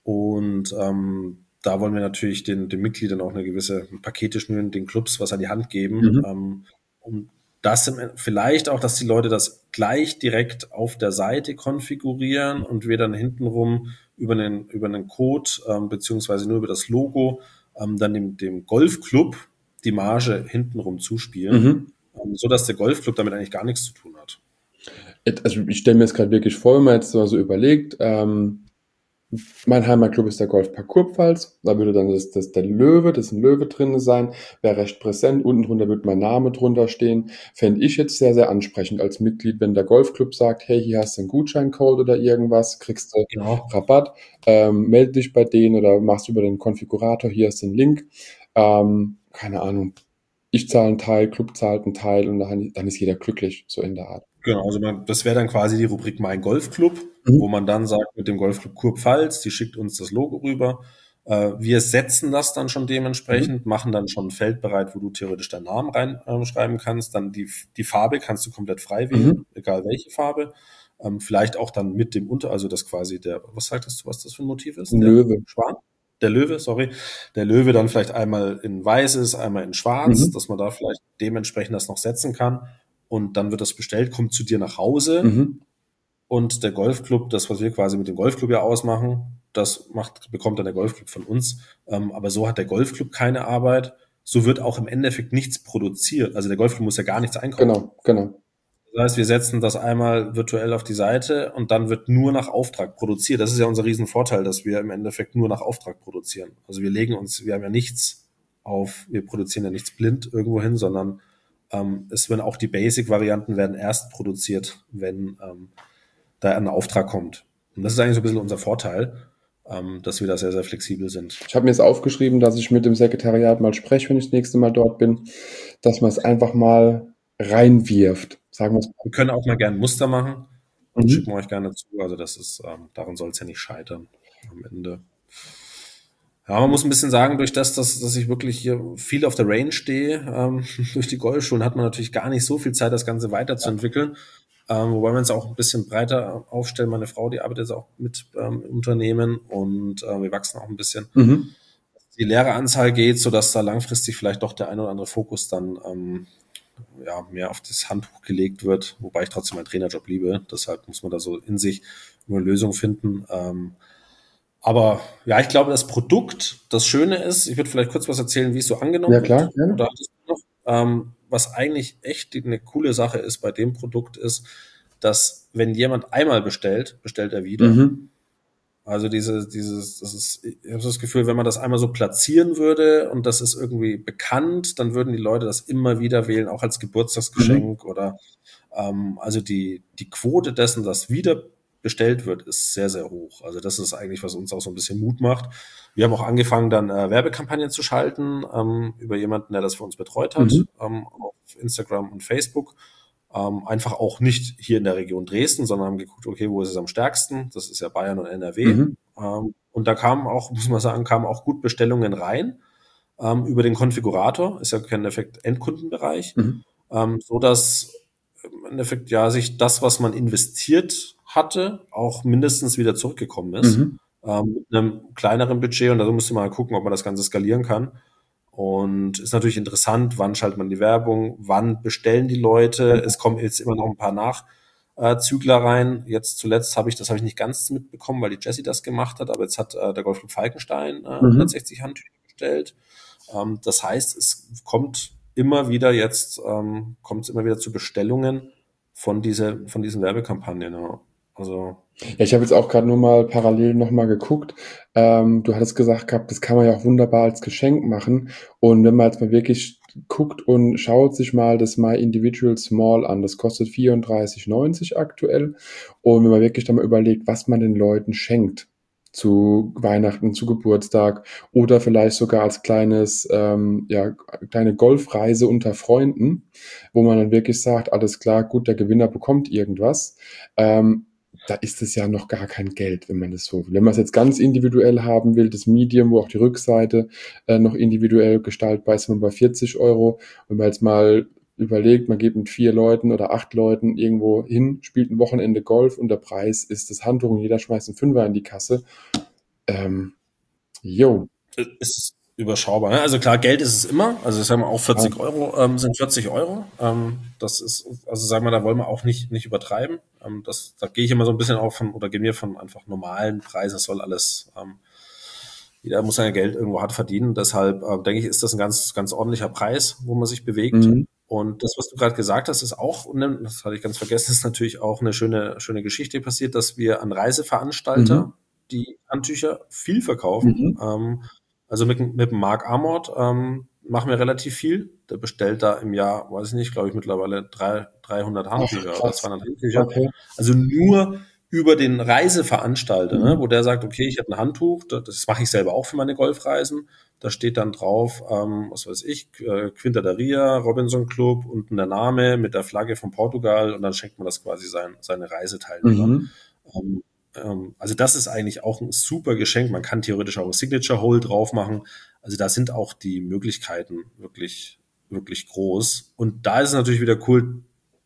Und ähm, da wollen wir natürlich den, den Mitgliedern auch eine gewisse Pakete schnüren, den Clubs was an die Hand geben, Mhm. ähm, um das im, vielleicht auch, dass die Leute das gleich direkt auf der Seite konfigurieren und wir dann hintenrum über einen, über einen Code ähm, beziehungsweise nur über das Logo ähm, dann dem, dem Golfclub die Marge hintenrum zuspielen, Mhm. ähm, so dass der Golfclub damit eigentlich gar nichts zu tun hat. Also ich stelle mir jetzt gerade wirklich vor, wenn man jetzt mal so überlegt, ähm, mein Heimatclub ist der Golfpark Kurpfalz, da würde dann das, das der Löwe, das ist ein Löwe drin sein, wäre recht präsent, unten drunter wird mein Name drunter stehen, fände ich jetzt sehr, sehr ansprechend als Mitglied, wenn der Golfclub sagt, hey, hier hast du einen Gutscheincode oder irgendwas, kriegst du Genau. Rabatt, ähm, melde dich bei denen oder machst über den Konfigurator, hier ist den Link, ähm, keine Ahnung, ich zahle einen Teil, Club zahlt einen Teil und dann, dann ist jeder glücklich, so in der Art. Genau, also man, das wäre dann quasi die Rubrik Mein Golfclub, Mhm. wo man dann sagt, mit dem Golfclub Kurpfalz, die schickt uns das Logo rüber. Äh, wir setzen das dann schon dementsprechend, Mhm. machen dann schon ein Feld bereit, wo du theoretisch deinen Namen reinschreiben äh, kannst. Dann die, die Farbe kannst du komplett frei wählen, Mhm. egal welche Farbe. Ähm, vielleicht auch dann mit dem Unter, also das quasi der, was sagtest du, was das für ein Motiv ist? Ein Der Löwe. Schwan? Der Löwe, sorry. Der Löwe dann vielleicht einmal in weiß ist, einmal in schwarz, Mhm. dass man da vielleicht dementsprechend das noch setzen kann. Und dann wird das bestellt, kommt zu dir nach Hause Mhm. und der Golfclub, das, was wir quasi mit dem Golfclub ja ausmachen, das macht, bekommt dann der Golfclub von uns. Ähm, aber so hat der Golfclub keine Arbeit. So wird auch im Endeffekt nichts produziert. Also der Golfclub muss ja gar nichts einkaufen. Genau, genau. Das heißt, wir setzen das einmal virtuell auf die Seite und dann wird nur nach Auftrag produziert. Das ist ja unser Riesenvorteil, dass wir im Endeffekt nur nach Auftrag produzieren. Also wir legen uns, wir haben ja nichts auf, wir produzieren ja nichts blind irgendwo hin, sondern ähm, es werden auch die Basic-Varianten werden erst produziert, wenn ähm, da ein Auftrag kommt. Und das ist eigentlich so ein bisschen unser Vorteil, ähm, dass wir da sehr, sehr flexibel sind. Ich habe mir jetzt aufgeschrieben, dass ich mit dem Sekretariat mal spreche, wenn ich das nächste Mal dort bin, dass man es einfach mal reinwirft. Sagen wir es Wir mal. können auch mal gerne Muster machen. Das Mhm. schicken wir euch gerne zu. Also das ist, ähm, daran soll es ja nicht scheitern am Ende. Ja, man muss ein bisschen sagen, durch das, dass, dass ich wirklich hier viel auf der Range stehe, ähm, durch die Golfschulen hat man natürlich gar nicht so viel Zeit, das Ganze weiterzuentwickeln. Ähm, wobei man es auch ein bisschen breiter aufstellen. Meine Frau, die arbeitet jetzt auch mit ähm, im Unternehmen und äh, wir wachsen auch ein bisschen. Mhm. Die Lehreranzahl geht, sodass da langfristig vielleicht doch der ein oder andere Fokus dann ähm, ja, mehr auf das Handtuch gelegt wird, wobei ich trotzdem meinen Trainerjob liebe. Deshalb muss man da so in sich nur eine Lösung finden. Ähm, aber ja, ich glaube, das Produkt, das Schöne ist, ich würde vielleicht kurz was erzählen, wie es so Ja, angenommen klar, wird. gerne. Oder hattest du noch? Ähm, was eigentlich echt eine coole Sache ist bei dem Produkt ist, dass wenn jemand einmal bestellt, bestellt er wieder. Mhm. Also diese, dieses, das ist, ich habe das Gefühl, wenn man das einmal so platzieren würde und das ist irgendwie bekannt, dann würden die Leute das immer wieder wählen, auch als Mhm. Geburtstagsgeschenk oder ähm, also die, die Quote dessen, dass wieder bestellt wird, ist sehr, sehr hoch. Also das ist eigentlich, was uns auch so ein bisschen Mut macht. Wir haben auch angefangen, dann äh, Werbekampagnen zu schalten ähm, über jemanden, der das für uns betreut hat, Mhm. ähm, auf Instagram und Facebook. Ähm, einfach auch nicht hier in der Region Dresden, sondern haben geguckt, okay, wo ist es am stärksten? Das ist ja Bayern und N R W. Mhm. Ähm, und da kamen auch, muss man sagen, kamen auch gut Bestellungen rein ähm, über den Konfigurator, ist ja kein Endeffekt Endkundenbereich, Mhm. ähm, so dass im Endeffekt ja sich das, was man investiert hatte, auch mindestens wieder zurückgekommen ist. Mhm. Ähm, mit einem kleineren Budget und da musste man mal gucken, ob man das Ganze skalieren kann. Und ist natürlich interessant, wann schaltet man die Werbung, wann bestellen die Leute. Es kommen jetzt immer noch ein paar Nachzügler rein. Jetzt zuletzt habe ich, das habe ich nicht ganz mitbekommen, weil die Jessie das gemacht hat, aber jetzt hat äh, der Golfclub Falkenstein äh, Mhm. hundertsechzig Handtücher bestellt. Ähm, das heißt, es kommt immer wieder jetzt, ähm, kommt es immer wieder zu Bestellungen von diese, von diesen Werbekampagnen. Ja. Also Ja, ich habe jetzt auch gerade nur mal parallel nochmal geguckt. Ähm, du hattest gesagt gehabt, das kann man ja auch wunderbar als Geschenk machen. Und wenn man jetzt mal wirklich guckt und schaut sich mal das My Individual Small an, das kostet vierunddreißig neunzig aktuell. Und wenn man wirklich dann mal überlegt, was man den Leuten schenkt, zu Weihnachten, zu Geburtstag oder vielleicht sogar als kleines, ähm, ja, kleine Golfreise unter Freunden, wo man dann wirklich sagt, alles klar, gut, der Gewinner bekommt irgendwas. Ähm, da ist es ja noch gar kein Geld, wenn man das so will. Wenn man es jetzt ganz individuell haben will, das Medium, wo auch die Rückseite äh, noch individuell gestaltbar ist, man bei vierzig Euro. Wenn man jetzt mal überlegt, man geht mit vier Leuten oder acht Leuten irgendwo hin, spielt ein Wochenende Golf und der Preis ist das Handtuch und jeder schmeißt einen Fünfer in die Kasse. Ähm, jo. Ist überschaubar. Ne? Also klar, Geld ist es immer. Also sagen wir auch vierzig Euro ähm, sind vierzig Euro. Ähm, das ist, also sagen wir, da wollen wir auch nicht nicht übertreiben. Ähm, das, da gehe ich immer so ein bisschen auch von, oder gehe mir von einfach normalen Preisen. Das soll alles, ähm, jeder muss sein Geld irgendwo hart verdienen. Deshalb äh, denke ich, ist das ein ganz ganz ordentlicher Preis, wo man sich bewegt. Mhm. Und das, was du gerade gesagt hast, ist auch, ne, das hatte ich ganz vergessen, ist natürlich auch eine schöne schöne Geschichte passiert, dass wir an Reiseveranstalter Mhm. die Handtücher viel verkaufen. Mhm. Ähm, also mit, mit dem Mark Amort ähm, machen wir relativ viel. Der bestellt da im Jahr, weiß ich nicht, glaube ich mittlerweile drei, dreihundert Ach, Handtücher oder krass. zweihundert Handtücher. Okay. Also nur über den Reiseveranstalter, ne, Mhm. wo der sagt, okay, ich habe ein Handtuch, das, das mache ich selber auch für meine Golfreisen. Da steht dann drauf, ähm, was weiß ich, äh, Quinta da Ria, Robinson Club, unten der Name mit der Flagge von Portugal und dann schenkt man das quasi sein, seine Reiseteilnehmer. Mhm. Ähm, ähm, also das ist eigentlich auch ein super Geschenk. Man kann theoretisch auch ein Signature Hole drauf machen. Also da sind auch die Möglichkeiten wirklich, wirklich groß. Und da ist es natürlich wieder cool,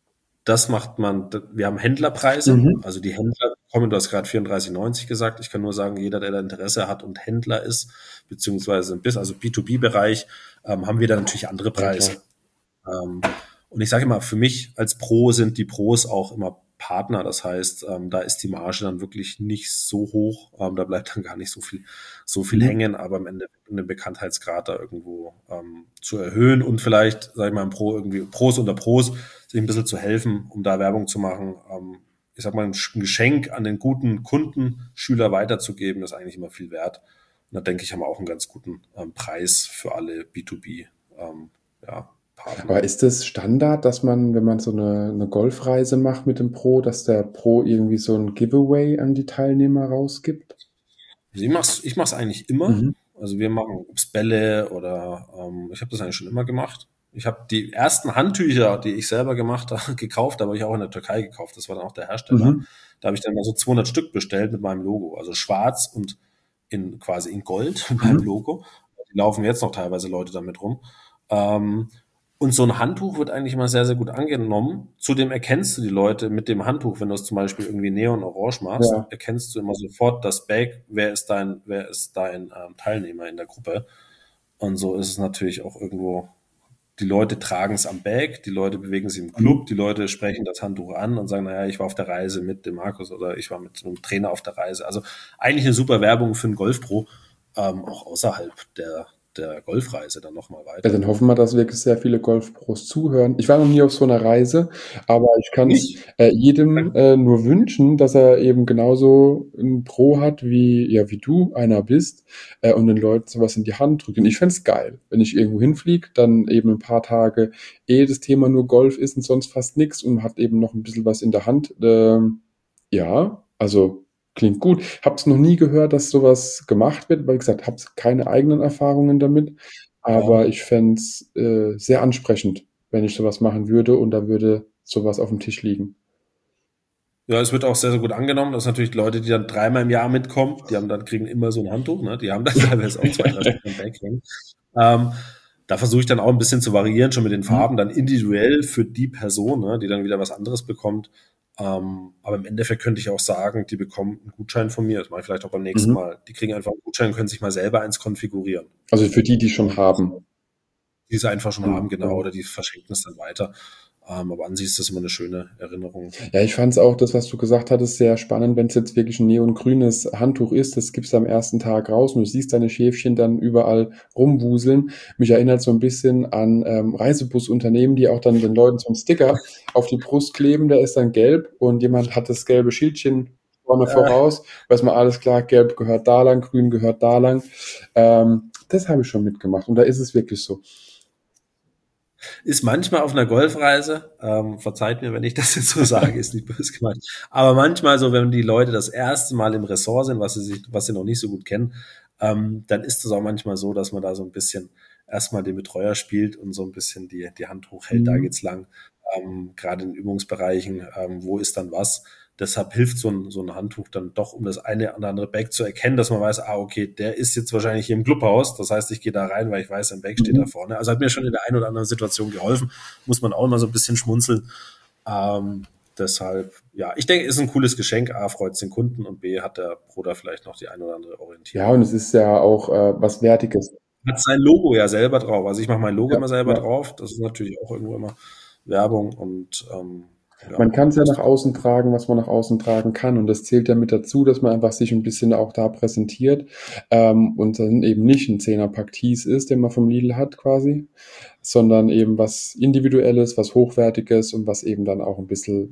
das macht man, wir haben Händlerpreise, Mhm. also die Händler kommen, du hast gerade vierunddreißig neunzig gesagt, ich kann nur sagen, jeder, der da Interesse hat und Händler ist, beziehungsweise bis, also B zwei B-Bereich, ähm, haben wir da natürlich andere Ja, Preise. klar. Ähm, und ich sage immer, für mich als Pro sind die Pros auch immer Partner. Das heißt, ähm, da ist die Marge dann wirklich nicht so hoch. Ähm, da bleibt dann gar nicht so viel, so viel Mhm. hängen, aber am Ende einen Bekanntheitsgrad da irgendwo ähm, zu erhöhen und vielleicht, sage ich mal, im Pro irgendwie Pros unter Pros, sich ein bisschen zu helfen, um da Werbung zu machen. Ähm, ich sag mal, ein Geschenk an den guten Kunden, Schüler weiterzugeben, ist eigentlich immer viel wert. Und da denke ich, haben wir auch einen ganz guten ähm, Preis für alle B zwei B ähm, ja, Partner. Aber ist es Standard, dass man, wenn man so eine, eine Golfreise macht mit dem Pro, dass der Pro irgendwie so ein Giveaway an die Teilnehmer rausgibt? Also ich mach's, ich mach's eigentlich immer. Mhm. Also wir machen ob's Bälle oder ähm, ich habe das eigentlich schon immer gemacht. Ich habe die ersten Handtücher, die ich selber gemacht habe, gekauft, aber ich auch in der Türkei gekauft. Das war dann auch der Hersteller. Mhm. Da habe ich dann mal so zweihundert Stück bestellt mit meinem Logo, also schwarz und in quasi in Gold mit meinem Mhm. Logo. Die laufen jetzt noch teilweise Leute damit rum. Ähm, und so ein Handtuch wird eigentlich immer sehr, sehr gut angenommen. Zudem erkennst du die Leute mit dem Handtuch, wenn du es zum Beispiel irgendwie neon-orange machst, Ja. erkennst du immer sofort das Bag, wer ist dein, wer ist dein ähm, Teilnehmer in der Gruppe. Und so ist es natürlich auch irgendwo, die Leute tragen es am Bag, die Leute bewegen sich im Mhm. Club, die Leute sprechen das Handtuch an und sagen, naja, ich war auf der Reise mit dem Markus oder ich war mit einem Trainer auf der Reise. Also eigentlich eine super Werbung für einen Golfpro, ähm, auch außerhalb der, der Golfreise dann nochmal Ja, weiter. dann hoffen wir, dass wirklich sehr viele Golfpros zuhören. Ich war noch nie auf so einer Reise, aber ich kann es Nicht? äh, jedem äh, nur wünschen, dass er eben genauso ein Pro hat, wie, ja, wie du einer bist, äh, und den Leuten sowas in die Hand drückt. Und ich fänd's geil, wenn ich irgendwo hinfliege, dann eben ein paar Tage eh das Thema nur Golf ist und sonst fast nichts und man hat eben noch ein bisschen was in der Hand. Ähm, ja, also klingt gut. Hab's noch nie gehört, dass sowas gemacht wird, weil, wie gesagt, hab's keine eigenen Erfahrungen damit. Aber Ja. ich fände es äh, sehr ansprechend, wenn ich sowas machen würde und da würde sowas auf dem Tisch liegen. Ja, es wird auch sehr, sehr gut angenommen. Das sind natürlich Leute, die dann dreimal im Jahr mitkommen. Die haben dann, kriegen immer so ein Handtuch, ne? Die haben dann teilweise auch zwei, drei Stück am Bag hängen. Ähm, da versuche ich dann auch ein bisschen zu variieren, schon mit den Mhm. Farben, dann individuell für die Person, ne, die dann wieder was anderes bekommt. Ähm, aber im Endeffekt könnte ich auch sagen, die bekommen einen Gutschein von mir. Das mache ich vielleicht auch beim nächsten Mhm. Mal. Die kriegen einfach einen Gutschein, können sich mal selber eins konfigurieren. Also für die, die schon Und haben. die es einfach schon haben, Mhm. genau, Ja. oder die verschenken es dann weiter. Ähm, aber an sich ist das immer eine schöne Erinnerung. Ja, ich fand es auch, das, was du gesagt hattest, sehr spannend, wenn es jetzt wirklich ein neongrünes Handtuch ist. Das gibst du am ersten Tag raus und du siehst deine Schäfchen dann überall rumwuseln. Mich erinnert so ein bisschen an ähm, Reisebusunternehmen, die auch dann den Leuten so einen Sticker auf die Brust kleben. Der ist dann gelb und jemand hat das gelbe Schildchen vorne Äh, voraus. Weiß man, alles klar, gelb gehört da lang, grün gehört da lang. Ähm, das habe ich schon mitgemacht und da ist es wirklich so. Ist manchmal auf einer Golfreise, ähm, verzeiht mir, wenn ich das jetzt so sage, ist nicht böse gemeint, aber manchmal so, wenn die Leute das erste Mal im Ressort sind, was sie sich, was sie noch nicht so gut kennen, ähm, dann ist es auch manchmal so, dass man da so ein bisschen erstmal den Betreuer spielt und so ein bisschen die, die Hand hochhält, da Mhm. geht's lang, ähm, gerade in Übungsbereichen, ähm, wo ist dann was. Deshalb hilft so ein, so ein Handtuch dann doch, um das eine oder andere Bag zu erkennen, dass man weiß, ah, okay, der ist jetzt wahrscheinlich hier im Clubhaus. Das heißt, ich gehe da rein, weil ich weiß, ein Bag steht da Mhm. vorne. Also hat mir schon in der einen oder anderen Situation geholfen. Muss man auch immer so ein bisschen schmunzeln. Ähm, deshalb, ja, ich denke, ist ein cooles Geschenk. A, freut es den Kunden und B, hat der Bruder vielleicht noch die eine oder andere Ja, Orientierung. und es ist ja auch äh, was Wertiges. Hat sein Logo ja selber drauf. Also ich mache mein Logo Ja, immer selber ja. drauf. Das ist natürlich auch irgendwo immer Werbung und ähm, ja, Man kann es ja nach passt. außen tragen, was man nach außen tragen kann. Und das zählt ja mit dazu, dass man einfach sich ein bisschen auch da präsentiert ähm, und dann eben nicht ein Zehnerpack Tees ist, den man vom Lidl hat quasi, sondern eben was Individuelles, was Hochwertiges und was eben dann auch ein bisschen,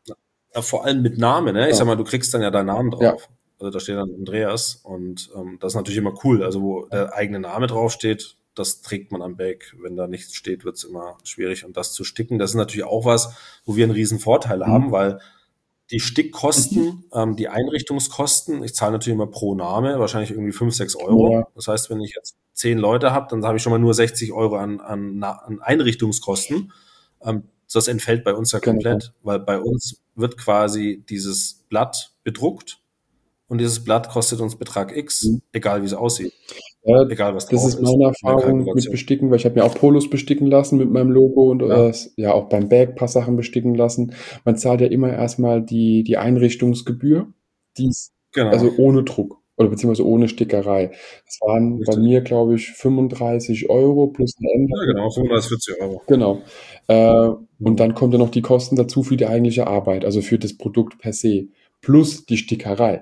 Ja, vor allem mit Namen, ne? Ich sag ja, mal, du kriegst dann ja deinen Namen ja, drauf. Also da steht dann Andreas und ähm, das ist natürlich immer cool. Also wo der eigene Name draufsteht, das trägt man am Bag. Wenn da nichts steht, wird's immer schwierig. Und das zu sticken, das ist natürlich auch was, wo wir einen riesen Vorteil haben, mhm. weil die Mhm. Stickkosten, ähm, die Einrichtungskosten, ich zahle natürlich immer pro Name, wahrscheinlich irgendwie fünf, sechs Ja, Euro. Das heißt, wenn ich jetzt zehn Leute habe, dann habe ich schon mal nur sechzig Euro an, an, an Einrichtungskosten. Ähm, das entfällt bei uns ja genau. komplett, weil bei uns wird quasi dieses Blatt bedruckt und dieses Blatt kostet uns Betrag Mhm. X, egal wie es aussieht, Ja, egal was das drauf ist ist, meine in der Erfahrung mit Kalkulation. Besticken, weil ich habe mir auch Polos besticken lassen mit meinem Logo und Ja, äh, ja auch beim Bag ein paar Sachen besticken lassen. Man zahlt ja immer erstmal die, die Einrichtungsgebühr, die ist genau, also ohne Druck oder beziehungsweise ohne Stickerei. Das waren bei richtig. mir, glaube ich, fünfunddreißig Euro plus eine Ja, Änderung. genau, fünfunddreißig, vierzig Euro. Genau. Äh, und Mhm. dann kommt ja noch die Kosten dazu für die eigentliche Arbeit, also für das Produkt per se, plus die Stickerei.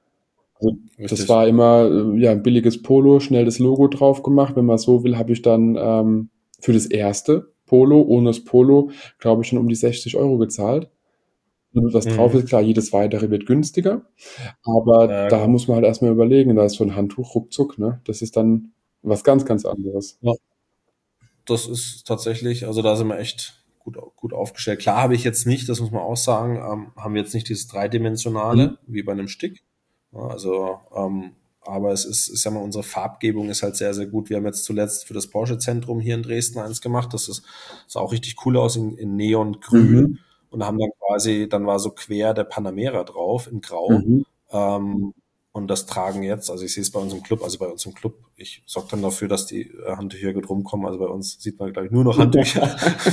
Also das Richtig. war immer äh, ja, ein billiges Polo, schnell das Logo drauf gemacht. Wenn man so will, habe ich dann ähm, für das erste Polo, ohne das Polo, glaube ich, schon um die sechzig Euro gezahlt. Und was drauf ist, Mhm. klar, jedes weitere wird günstiger. Aber Ja, da genau. muss man halt erstmal überlegen, da ist so ein Handtuch ruckzuck, ne? Das ist dann was ganz, ganz anderes. Ja. Das ist tatsächlich, also da sind wir echt gut, gut aufgestellt. Klar habe ich jetzt nicht, das muss man auch sagen, ähm, haben wir jetzt nicht dieses Mhm. Dreidimensionale wie bei einem Stick. Ja, also, ähm, aber es ist, ich sag mal, unsere Farbgebung ist halt sehr, sehr gut. Wir haben jetzt zuletzt für das Porsche-Zentrum hier in Dresden eins gemacht. Das ist, sah auch richtig cool aus in, in Neongrün Mhm. und haben dann quasi, dann war so quer der Panamera drauf in Grau. Mhm. Ähm, und das tragen jetzt, also ich sehe es bei uns im Club, also bei uns im Club, ich sorge dann dafür, dass die äh, Handtücher gut rumkommen. Also bei uns sieht man, glaube ich, nur noch Handtücher.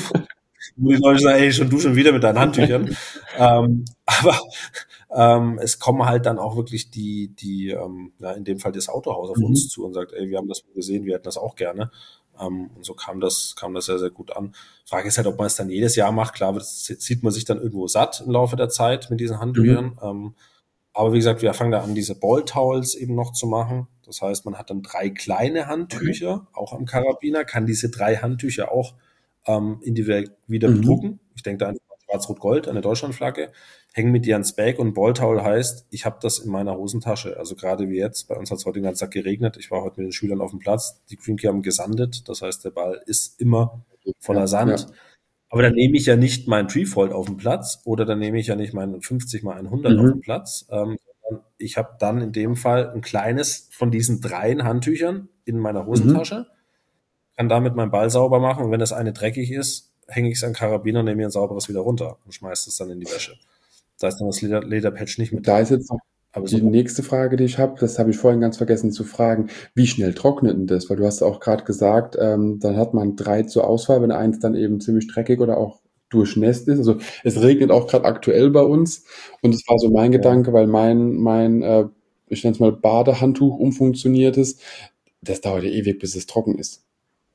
Wo die Leute sagen, ey, schon du schon wieder mit deinen Handtüchern. Ähm, aber ähm, es kommen halt dann auch wirklich die, die, ähm, ja, in dem Fall das Autohaus auf uns Mhm. zu und sagt, ey, wir haben das mal gesehen, wir hätten das auch gerne. Ähm, und so kam das, kam das sehr, sehr gut an. Frage ist halt, ob man es dann jedes Jahr macht. Klar, das sieht man sich dann irgendwo satt im Laufe der Zeit mit diesen Mhm. Handtüchern. Ähm, aber wie gesagt, wir fangen da an, diese Ball-Towels eben noch zu machen. Das heißt, man hat dann drei kleine Okay. Handtücher, auch am Karabiner, kann diese drei Handtücher auch ähm, individuell wieder Mhm. bedrucken. Ich denke da an Schwarz-Rot-Gold, eine Deutschlandflagge, hängen mit dir ans Bag und Ball-Towel heißt, ich habe das in meiner Hosentasche. Also gerade wie jetzt, bei uns hat es heute den ganzen Tag geregnet. Ich war heute mit den Schülern auf dem Platz. Die Green Key haben gesandet. Das heißt, der Ball ist immer Ja, voller Sand. ja. Aber dann nehme ich ja nicht meinen Trefold auf den Platz oder dann nehme ich ja nicht meinen fünfzig mal hundert auf den Mhm. Platz. Ähm, ich habe dann in dem Fall ein kleines von diesen dreien Handtüchern in meiner Mhm. Hosentasche, kann damit meinen Ball sauber machen und wenn das eine dreckig ist, hänge ich es an den Karabiner und nehme mir ein sauberes wieder runter und schmeiße es dann in die Wäsche. Da ist dann das Leder, Lederpatch nicht mit Da ist drauf. jetzt noch Aber die so, nächste Frage, die ich habe, das habe ich vorhin ganz vergessen zu fragen. Wie schnell trocknet denn das? Weil du hast auch gerade gesagt, ähm, dann hat man drei zur Auswahl, wenn eins dann eben ziemlich dreckig oder auch durchnässt ist. Also es regnet auch gerade aktuell bei uns und es war so mein ja. Gedanke, weil mein, mein äh, ich nenne es mal Badehandtuch umfunktioniert ist. Das dauert ja ewig, bis es trocken ist.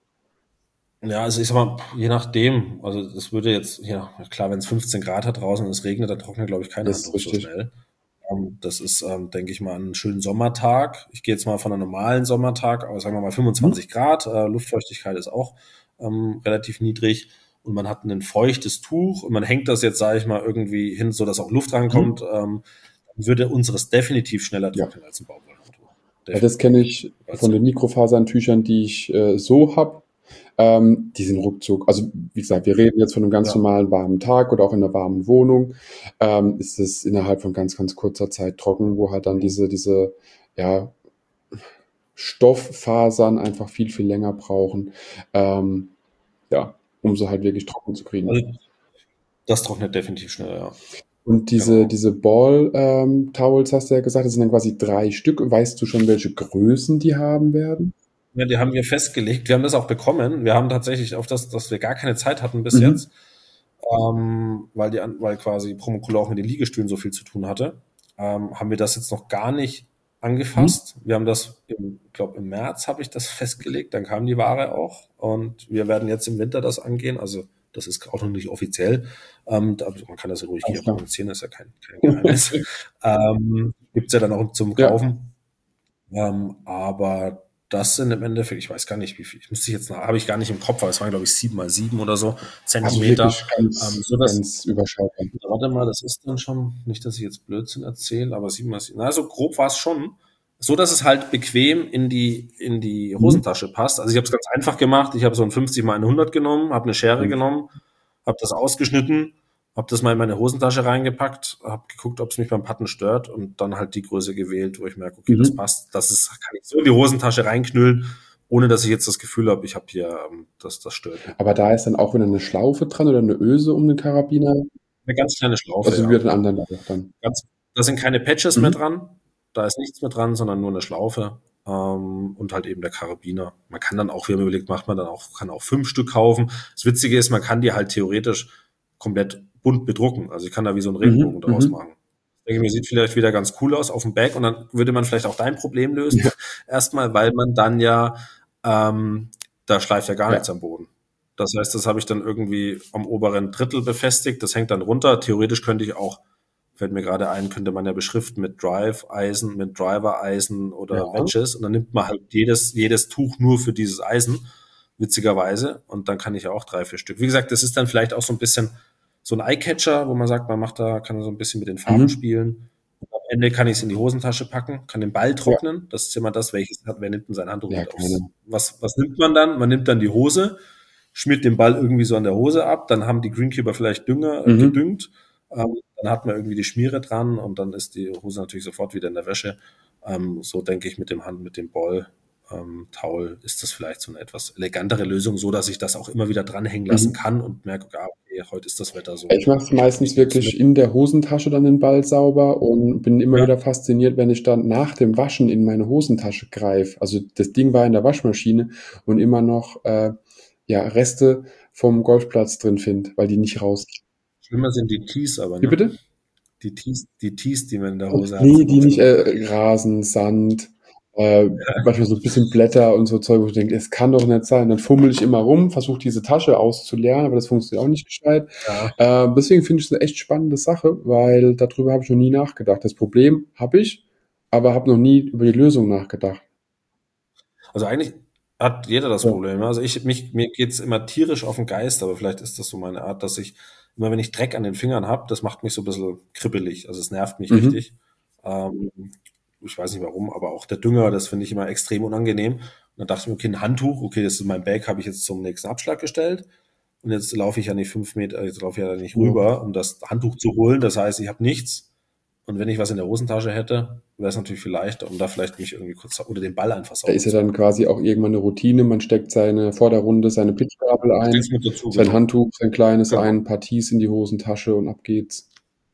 Ja, also ich sag mal, je nachdem, also das würde jetzt, ja, klar, wenn es fünfzehn Grad hat draußen und es regnet, dann trocknet, glaube ich, kein Das ist Handtuch so richtig. schnell. Ähm, das ist, ähm, denke ich mal, ein schöner Sommertag. Ich gehe jetzt mal von einem normalen Sommertag aus, sagen wir mal Mhm. fünfundzwanzig Grad. Äh, Luftfeuchtigkeit ist auch ähm, relativ niedrig und man hat ein feuchtes Tuch und man hängt das jetzt, sage ich mal, irgendwie hin, so dass auch Luft rankommt. Mhm. Ähm, dann würde unseres definitiv schneller Ja. trocknen als ein Baumwollhandtuch. Ja, das kenne Definitiv. ich von Also, den Mikrofasern-Tüchern, die ich äh, so habe. Ähm, die sind ruckzuck. Also wie gesagt, wir reden jetzt von einem ganz Ja. normalen warmen Tag oder auch in einer warmen Wohnung. Ähm, ist es innerhalb von ganz, ganz kurzer Zeit trocken, wo halt dann diese, diese, ja, Stofffasern einfach viel, viel länger brauchen, ähm, ja, um sie halt wirklich trocken zu kriegen. Also das trocknet definitiv schneller, ja. Und diese, Genau. diese Ball ähm, Towels, hast du ja gesagt, das sind dann quasi drei Stück. Weißt du schon, welche Größen die haben werden? Ja, die haben wir festgelegt. Wir haben das auch bekommen. Wir haben tatsächlich auf das, dass wir gar keine Zeit hatten bis Mhm. jetzt, ähm, weil die, an- weil quasi Promokula auch mit den Liegestühlen so viel zu tun hatte, ähm, haben wir das jetzt noch gar nicht angefasst. Wir haben das, im, ich glaube, im März habe ich das festgelegt. Dann kam die Ware auch und wir werden jetzt im Winter das angehen. Also das ist auch noch nicht offiziell. Ähm, da, man kann das ja ruhig Alles hier klar. kommunizieren, das ist ja kein, kein Geheimnis. ähm, Gibt's ja dann auch zum Ja. Kaufen. Ähm, aber das sind im Endeffekt, ich weiß gar nicht, wie viel, ich müsste jetzt nach, habe ich gar nicht im Kopf, aber es waren, glaube ich, sieben mal sieben oder so Also Zentimeter. wirklich ganz, Ähm, so dass, ganz überschaubar. warte mal, das ist dann schon, nicht, dass ich jetzt Blödsinn erzähle, aber sieben mal sieben, na, so grob war es schon. So, dass es halt bequem in die, in die Mhm. Hosentasche passt. Also ich habe es ganz einfach gemacht. Ich habe so ein fünfzig mal hundert genommen, habe eine Schere Mhm. genommen, habe das ausgeschnitten, habe das mal in meine Hosentasche reingepackt, habe geguckt, ob es mich beim Patten stört und dann halt die Größe gewählt, wo ich merke, okay, das Mhm. passt. Das ist, kann ich so in die Hosentasche reinknüllen, ohne dass ich jetzt das Gefühl habe, ich habe hier, ähm, das, das stört mich. Aber da ist dann auch wieder eine Schlaufe dran oder eine Öse um den Karabiner. Eine ganz kleine Schlaufe, Also wie ja. bei den anderen auch dann. Ganz, da sind keine Patches mehr Mhm. dran. Da ist nichts mehr dran, sondern nur eine Schlaufe. Ähm, und halt eben der Karabiner. Man kann dann auch, wie man überlegt, macht man dann auch, kann auch fünf Stück kaufen. Das Witzige ist, man kann die halt theoretisch komplett bunt bedrucken. Also ich kann da wie so einen Regenbogen Mhm. draus Mhm. machen. Ich denke mir, sieht vielleicht wieder ganz cool aus auf dem Bag und dann würde man vielleicht auch dein Problem lösen. Ja. Erstmal, weil man dann ja, ähm, da schleift ja gar Ja. nichts am Boden. Das heißt, das habe ich dann irgendwie am oberen Drittel befestigt. Das hängt dann runter. Theoretisch könnte ich auch, fällt mir gerade ein, könnte man ja beschriften mit Drive-Eisen, mit Driver-Eisen oder Ja. Wedges. Und dann nimmt man halt jedes, jedes Tuch nur für dieses Eisen, witzigerweise. Und dann kann ich ja auch drei, vier Stück. Wie gesagt, das ist dann vielleicht auch so ein bisschen so ein Eye-Catcher, wo man sagt, man macht da, kann so ein bisschen mit den Farben Mhm. spielen. Und am Ende kann ich es in die Hosentasche packen, kann den Ball Ja. trocknen. Das ist immer das, welches hat, wer nimmt denn sein Handtuch Ja, mit aufs, keine. was, was nimmt man dann? Man nimmt dann die Hose, schmiert den Ball irgendwie so an der Hose ab, dann haben die Greenkeeper vielleicht Dünger äh, Mhm. gedüngt, ähm, dann hat man irgendwie die Schmiere dran und dann ist die Hose natürlich sofort wieder in der Wäsche. Ähm, so denke ich mit dem Hand, mit dem Ball, ähm, Towel ist das vielleicht so eine etwas elegantere Lösung, so dass ich das auch immer wieder dranhängen lassen Mhm. kann und merke, ah, okay, heute ist das Wetter so. Ich mache es meistens Ich nehme es mit. wirklich in der Hosentasche dann den Ball sauber und bin immer Ja, wieder fasziniert, wenn ich dann nach dem Waschen in meine Hosentasche greife. Also das Ding war in der Waschmaschine und immer noch äh, ja, Reste vom Golfplatz drin finde, weil die nicht raus. schlimmer sind die Tees aber, Wie ne? bitte? Die Tees, die Tees, die man in der Hose hat, Nee, sind die noch nicht schlimmer. äh, Rasen, Sand, äh, manchmal so ein bisschen Blätter und so Zeug, wo ich denke, es kann doch nicht sein. Dann fummel ich immer rum, versuche diese Tasche auszuleeren, aber das funktioniert auch nicht gescheit. Ja. Äh, deswegen finde ich es eine echt spannende Sache, weil darüber habe ich noch nie nachgedacht. Das Problem habe ich, aber habe noch nie über die Lösung nachgedacht. Also eigentlich hat jeder das Ja. Problem. Also ich, mich, mir geht's immer tierisch auf den Geist, aber vielleicht ist das so meine Art, dass ich immer, wenn ich Dreck an den Fingern habe, das macht mich so ein bisschen kribbelig. Also es nervt mich Mhm. richtig. Ähm, ich weiß nicht warum, aber auch der Dünger, das finde ich immer extrem unangenehm. Und dann dachte ich mir, okay, ein Handtuch, okay, das ist mein Bag, habe ich jetzt zum nächsten Abschlag gestellt. Und jetzt laufe ich ja nicht fünf Meter, jetzt laufe ich ja nicht Ja. rüber, um das Handtuch zu holen. Das heißt, ich habe nichts. Und wenn ich was in der Hosentasche hätte, wäre es natürlich viel leichter, um da vielleicht mich irgendwie kurz oder den Ball einfach Da sauber ist ja zu dann machen. quasi auch irgendwann eine Routine. Man steckt seine vor der Runde seine Pitchgabel Das ein, gibt's mit dazu, sein genau. Handtuch, sein kleines Genau. ein, ein paar Tees in die Hosentasche und ab geht's.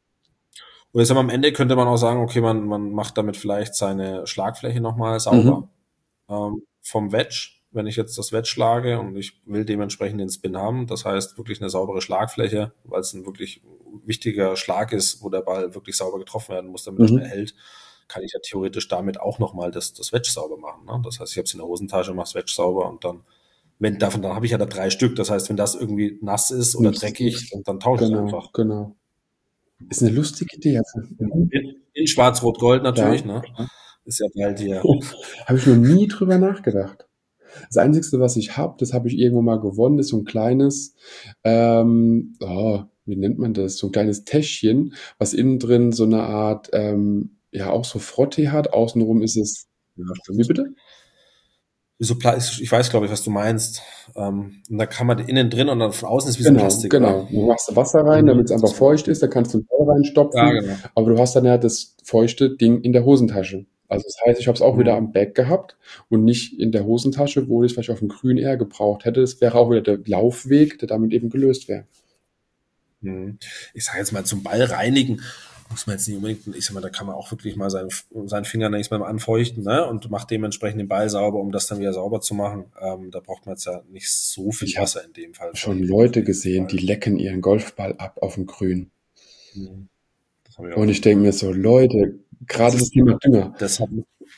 Und jetzt am Ende könnte man auch sagen, okay, man, man macht damit vielleicht seine Schlagfläche nochmal Mhm. sauber. Ähm, vom Wedge, wenn ich jetzt das Wedge schlage und ich will dementsprechend den Spin haben, das heißt wirklich eine saubere Schlagfläche, weil es ein wirklich wichtiger Schlag ist, wo der Ball wirklich sauber getroffen werden muss, damit er schnell Mhm. hält, kann ich ja theoretisch damit auch nochmal das, das Wedge sauber machen. Ne? Das heißt, ich habe es in der Hosentasche, mache das Wedge sauber und dann, wenn davon, dann habe ich ja da drei Stück. Das heißt, wenn das irgendwie nass ist oder Nimmst das dreckig, nächste. dann tausche ich es Genau, einfach. genau. Ist eine lustige Idee. Also, mhm. In, in Schwarz-Rot-Gold natürlich, Ja, ne? Ist ja bald hier. habe ich noch nie drüber nachgedacht. Das Einzige, was ich habe, das habe ich irgendwo mal gewonnen, ist so ein kleines, ähm, oh, wie nennt man das? So ein kleines Täschchen, was innen drin so eine Art, ähm, ja, auch so Frottee hat. Außenrum ist es, Ja, wie stimmt. bitte? So, Pla- ich weiß, glaube ich, was du meinst. Ähm, und da kann man innen drin und dann von außen ist wie so Genau, Plastik, oder? genau. Du machst da Wasser rein, damit Mhm. es einfach Das war, feucht ist, da kannst du einen Ball ja, reinstopfen, genau. aber du hast dann ja das feuchte Ding in der Hosentasche. Also das heißt, ich habe es auch wieder Mhm. am Bag gehabt und nicht in der Hosentasche, wo ich es vielleicht auf dem Grün eher gebraucht hätte. Das wäre auch wieder der Laufweg, der damit eben gelöst wäre. Mhm. Ich sage jetzt mal, zum Ball reinigen muss man jetzt nicht unbedingt, ich sag mal, da kann man auch wirklich mal seinen, seinen Finger nächstes Mal anfeuchten, ne? Und macht dementsprechend den Ball sauber, um das dann wieder sauber zu machen. Ähm, da braucht man jetzt ja nicht so viel Ich habe Wasser in dem Fall schon von, Leute von diesem gesehen, Ball. die lecken ihren Golfball ab auf dem Grün. Mhm. Das habe ich auch Und ich schon denke mir gehört. so, Leute, Das gerade das ist, Thema Dünger. das hat,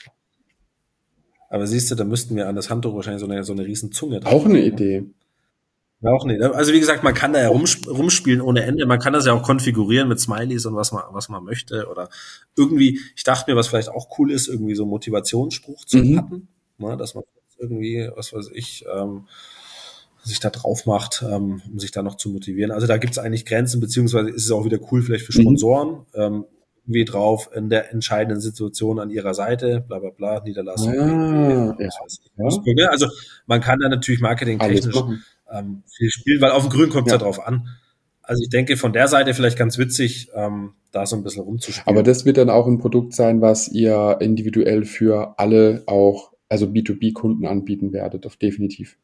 aber siehst du, da müssten wir an das Handtuch wahrscheinlich so eine, so eine riesen Zunge dran Auch eine machen, ne? Idee. Ja, auch nicht. Also wie gesagt, man kann da ja rumsp rumspielen ohne Ende. Man kann das ja auch konfigurieren mit Smileys und was man, was man möchte. Oder irgendwie, ich dachte mir, was vielleicht auch cool ist, irgendwie so einen Motivationsspruch zu Mhm. patten. Ne, dass man irgendwie, was weiß ich, ähm, sich da drauf macht, ähm, um sich da noch zu motivieren. Also da gibt es eigentlich Grenzen, beziehungsweise ist es auch wieder cool vielleicht für Mhm. Sponsoren. Ähm, irgendwie drauf in der entscheidenden Situation an ihrer Seite, bla bla bla, Niederlassung, B M W, Ah, ja, was weiß ich. ja, Ja, also man kann da natürlich alles marketingtechnisch machen. ähm, viel spielen, weil auf dem Grün kommt es ja Ja. drauf an. Also ich denke, von der Seite vielleicht ganz witzig, ähm, da so ein bisschen Aber rumzuspielen. das wird dann auch ein Produkt sein, was ihr individuell für alle auch, also B zwei B-Kunden anbieten werdet, auf definitiv.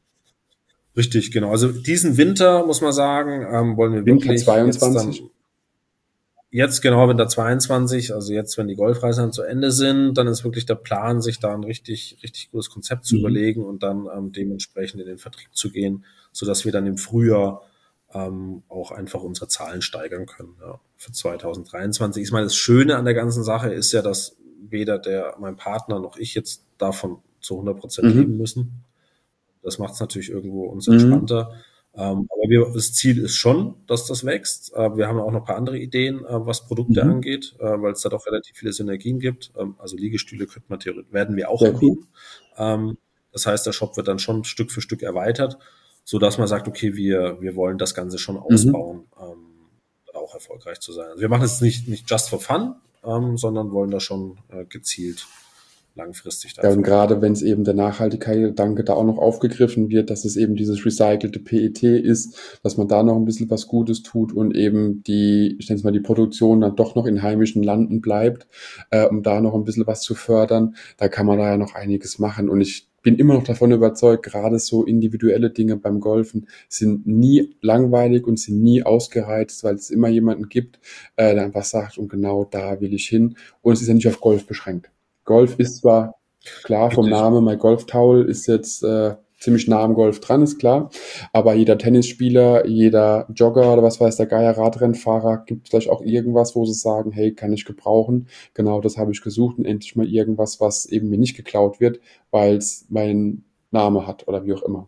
Richtig, genau. Also diesen Winter, muss man sagen, ähm, wollen wir Winter wirklich jetzt dann, zweiundzwanzig. jetzt genau Winter zweiundzwanzig, also jetzt, wenn die Golfreisen dann zu Ende sind, dann ist wirklich der Plan, sich da ein richtig, richtig gutes Konzept zu Mhm. überlegen und dann ähm, dementsprechend in den Vertrieb zu gehen, sodass wir dann im Frühjahr ähm, auch einfach unsere Zahlen steigern können, ja, für zwanzig dreiundzwanzig. Ich meine, das Schöne an der ganzen Sache ist ja, dass weder der, mein Partner noch ich jetzt davon zu hundert Prozent leben Mhm. müssen. Das macht es natürlich irgendwo uns Mhm. entspannter. Ähm, aber wir, das Ziel ist schon, dass das wächst. Äh, wir haben auch noch ein paar andere Ideen, äh, was Produkte Mhm. angeht, äh, weil es da doch relativ viele Synergien gibt. Ähm, also Liegestühle könnte man theoretisch, werden wir auch Sehr cool. anbieten. Ähm, das heißt, der Shop wird dann schon Stück für Stück erweitert, so dass man sagt, okay, wir, wir wollen das Ganze schon Mhm. ausbauen, ähm, auch erfolgreich zu sein. Also wir machen es nicht, nicht just for fun, ähm, sondern wollen da schon äh, gezielt langfristig da Ja, und erfolgreich gerade werden. wenn es eben der Nachhaltigkeitsgedanke da auch noch aufgegriffen wird, dass es eben dieses recycelte P E T ist, dass man da noch ein bisschen was Gutes tut und eben die, ich nenne es mal, die Produktion dann doch noch in heimischen Landen bleibt, äh, um da noch ein bisschen was zu fördern, da kann man da ja noch einiges machen. Und ich bin immer noch davon überzeugt, gerade so individuelle Dinge beim Golfen sind nie langweilig und sind nie ausgereizt, weil es immer jemanden gibt, äh, der einfach sagt, und genau da will ich hin. Und es ist ja nicht auf Golf beschränkt. Golf ist zwar klar vom Richtig. Namen, mein Golf Towel ist jetzt äh, ziemlich nah am Golf dran, ist klar. Aber jeder Tennisspieler, jeder Jogger oder was weiß der Geier, Radrennfahrer, gibt vielleicht auch irgendwas, wo sie sagen, hey, kann ich gebrauchen. Genau das habe ich gesucht und endlich mal irgendwas, was eben mir nicht geklaut wird, weil es meinen Name hat oder wie auch immer.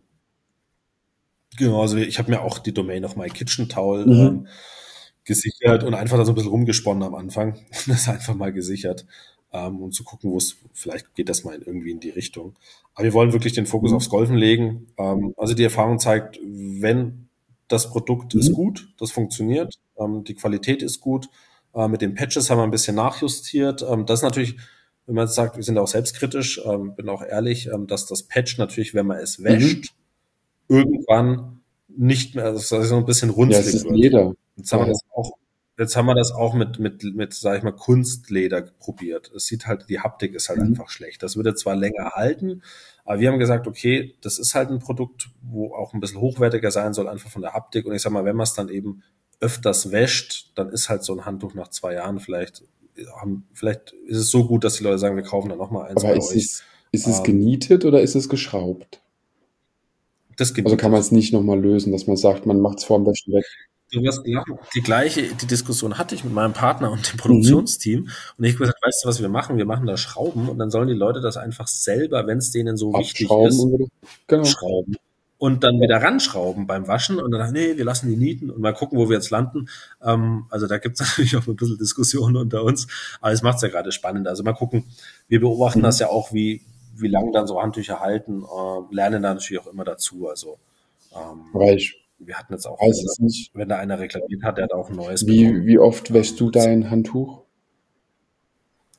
Genau, also ich habe mir auch die Domain auf My Kitchen Towel ähm, Mhm. gesichert und einfach da so ein bisschen rumgesponnen am Anfang. Das einfach mal gesichert, ähm, um zu gucken, wo es, vielleicht geht das mal in, irgendwie in die Richtung. Aber wir wollen wirklich den Fokus aufs Mhm. Golfen legen. Ähm, also die Erfahrung zeigt, wenn das Produkt ist Mhm. gut, das funktioniert, ähm, die Qualität ist gut. Äh, mit den Patches haben wir ein bisschen nachjustiert. Ähm, das ist natürlich, wenn man jetzt sagt, wir sind auch selbstkritisch, ähm, bin auch ehrlich, ähm, dass das Patch natürlich, wenn man es Mhm. wäscht, irgendwann nicht mehr, also dass es so ein bisschen Ja, es runzlig ist wird. Leder. Jetzt haben wir Daher. das auch, jetzt haben wir das auch mit, mit, mit, sag ich mal, Kunstleder probiert. Es sieht halt, die Haptik ist halt Mhm. einfach schlecht. Das würde zwar länger halten, aber wir haben gesagt, okay, das ist halt ein Produkt, wo auch ein bisschen hochwertiger sein soll, einfach von der Haptik. Und ich sag mal, wenn man es dann eben öfters wäscht, dann ist halt so ein Handtuch nach zwei Jahren vielleicht, haben, vielleicht ist es so gut, dass die Leute sagen, wir kaufen dann nochmal eins Aber bei ist euch. es, ist es Ähm, genietet oder ist es geschraubt? das Also kann man gemietet. es nicht nochmal lösen, dass man sagt, man macht es vorm Wäschen weg. Du wirst lachen. Die gleiche, die Diskussion hatte ich mit meinem Partner und dem Mhm. Produktionsteam. Und ich habe gesagt, weißt du, was wir machen? Wir machen da Schrauben und dann sollen die Leute das einfach selber, wenn es denen so wichtig Abschrauben ist, und wieder. Genau. schrauben. Und dann Ja. wieder ranschrauben beim Waschen und dann, nee, wir lassen die nieten und mal gucken, wo wir jetzt landen. Ähm, also da gibt es natürlich auch ein bisschen Diskussionen unter uns, aber es macht es ja gerade spannend. Also mal gucken, wir beobachten das Mhm. ja auch, wie, wie lange dann so Handtücher halten, äh, lernen da natürlich auch immer dazu. Also ähm, Aber ich wir hatten jetzt auch, weiß wenn, es nicht. wenn da einer reklamiert hat, der hat auch ein neues Wie, bekommen. wie oft wäschst Ähm, du dein Handtuch?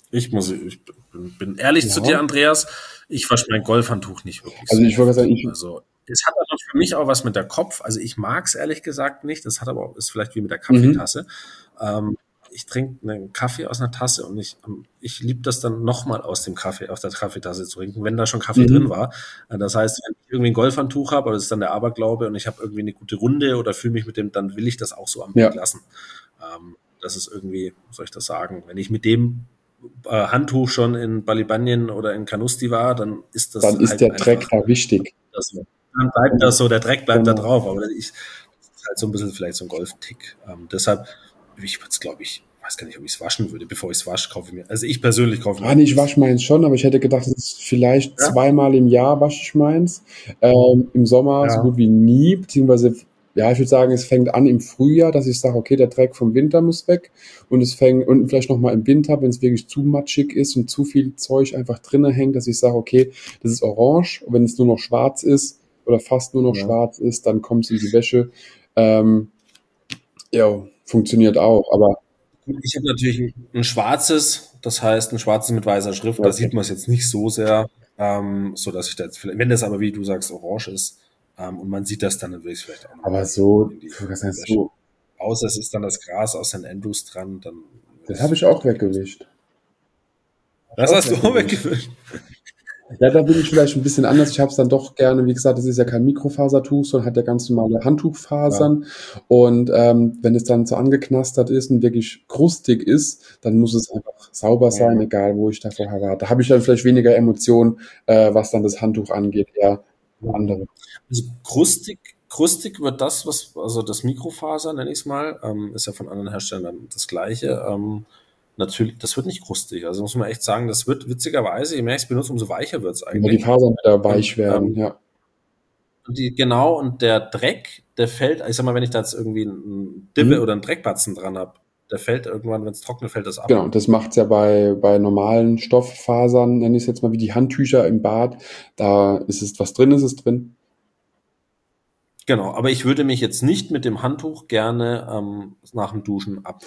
Ich muss, ich bin, bin ehrlich Ja. zu dir, Andreas. Ich wasche mein Golfhandtuch nicht wirklich. Also so ich wollte oft. sagen, ich, Also es hat aber für mich auch was mit der Kopf. Also ich mag es ehrlich gesagt nicht. Das hat aber auch, ist vielleicht wie mit der mhm. Kaffeetasse. Ähm, ich trinke einen Kaffee aus einer Tasse und ich, ich liebe das dann nochmal aus dem Kaffee, aus der Kaffeetasse zu trinken, wenn da schon Kaffee Mhm. drin war. Das heißt, wenn ich irgendwie ein Golfhandtuch habe, aber das ist dann der Aberglaube und ich habe irgendwie eine gute Runde oder fühle mich mit dem, dann will ich das auch so am Ja. Blick lassen. Ähm, das ist irgendwie, wie soll ich das sagen, wenn ich mit dem äh, Handtuch schon in Balibanien oder in Canusti war, dann ist das Dann ist halt der Dreck einfach, da wichtig. das, dann bleibt das so, der Dreck bleibt da Genau. drauf, aber ich, das ist halt so ein bisschen vielleicht so ein Golftick. Ähm, deshalb, ich würde es, glaube ich, weiß gar nicht, ob ich es waschen würde. Bevor ich es wasche, kaufe ich mir, also ich persönlich kaufe mir. Ah, nee, ich wasche meins schon, aber ich hätte gedacht, das ist vielleicht Ja? zweimal im Jahr wasche ich meins. Ähm, Im Sommer Ja. so gut wie nie, beziehungsweise, ja, ich würde sagen, es fängt an im Frühjahr, dass ich sage, okay, der Dreck vom Winter muss weg. Und es fängt, und vielleicht nochmal im Winter, wenn es wirklich zu matschig ist und zu viel Zeug einfach drinnen hängt, dass ich sage, okay, das ist orange. Und wenn es nur noch schwarz ist oder fast nur noch Ja. schwarz ist, dann kommt es in die Wäsche. Ähm, ja, funktioniert auch, aber Ich habe natürlich ein, ein schwarzes, das heißt ein schwarzes mit weißer Schrift, da okay. sieht man es jetzt nicht so sehr, ähm, so dass ich da jetzt vielleicht, wenn das aber, wie du sagst, orange ist, ähm, und man sieht das dann, dann würde ich es vielleicht auch Aber nochmal so, in die was heißt Wäsche. so, Außer es ist dann das Gras aus Saint Andrews dran, dann würde das ich habe es ich auch vielleicht auch lassen. weggewischt. Das Auch hast du auch weggewischt. weggewischt. Ja, da bin ich vielleicht ein bisschen anders. Ich habe es dann doch gerne, wie gesagt, das ist ja kein Mikrofasertuch, sondern hat ja ganz normale Ja. Handtuchfasern. Und ähm, wenn es dann so angeknastert ist und wirklich krustig ist, dann muss es einfach sauber sein, Mhm. egal wo ich da vorher war. Da habe ich dann vielleicht weniger Emotionen, äh, was dann das Handtuch angeht, eher andere. Also krustig, krustig wird das, was, also das Mikrofaser, nenne ich es mal, ähm, ist ja von anderen Herstellern dann das gleiche. Ähm, natürlich, das wird nicht krustig. Also muss man echt sagen, das wird witzigerweise, je mehr ich es benutze, umso weicher wird es Wenn die eigentlich. Fasern wieder weich Und werden, ähm, ja. und die, genau, und der Dreck, der fällt, ich sag mal, wenn ich da jetzt irgendwie einen Dippe Mhm. oder einen Dreckbatzen dran habe, der fällt irgendwann, wenn es trocknet, fällt das ab. Genau, das macht's ja bei, bei normalen Stofffasern, nenne ich es jetzt mal wie die Handtücher im Bad. Da ist es, was drin ist, ist drin. Genau, aber ich würde mich jetzt nicht mit dem Handtuch gerne ähm, nach dem Duschen ab,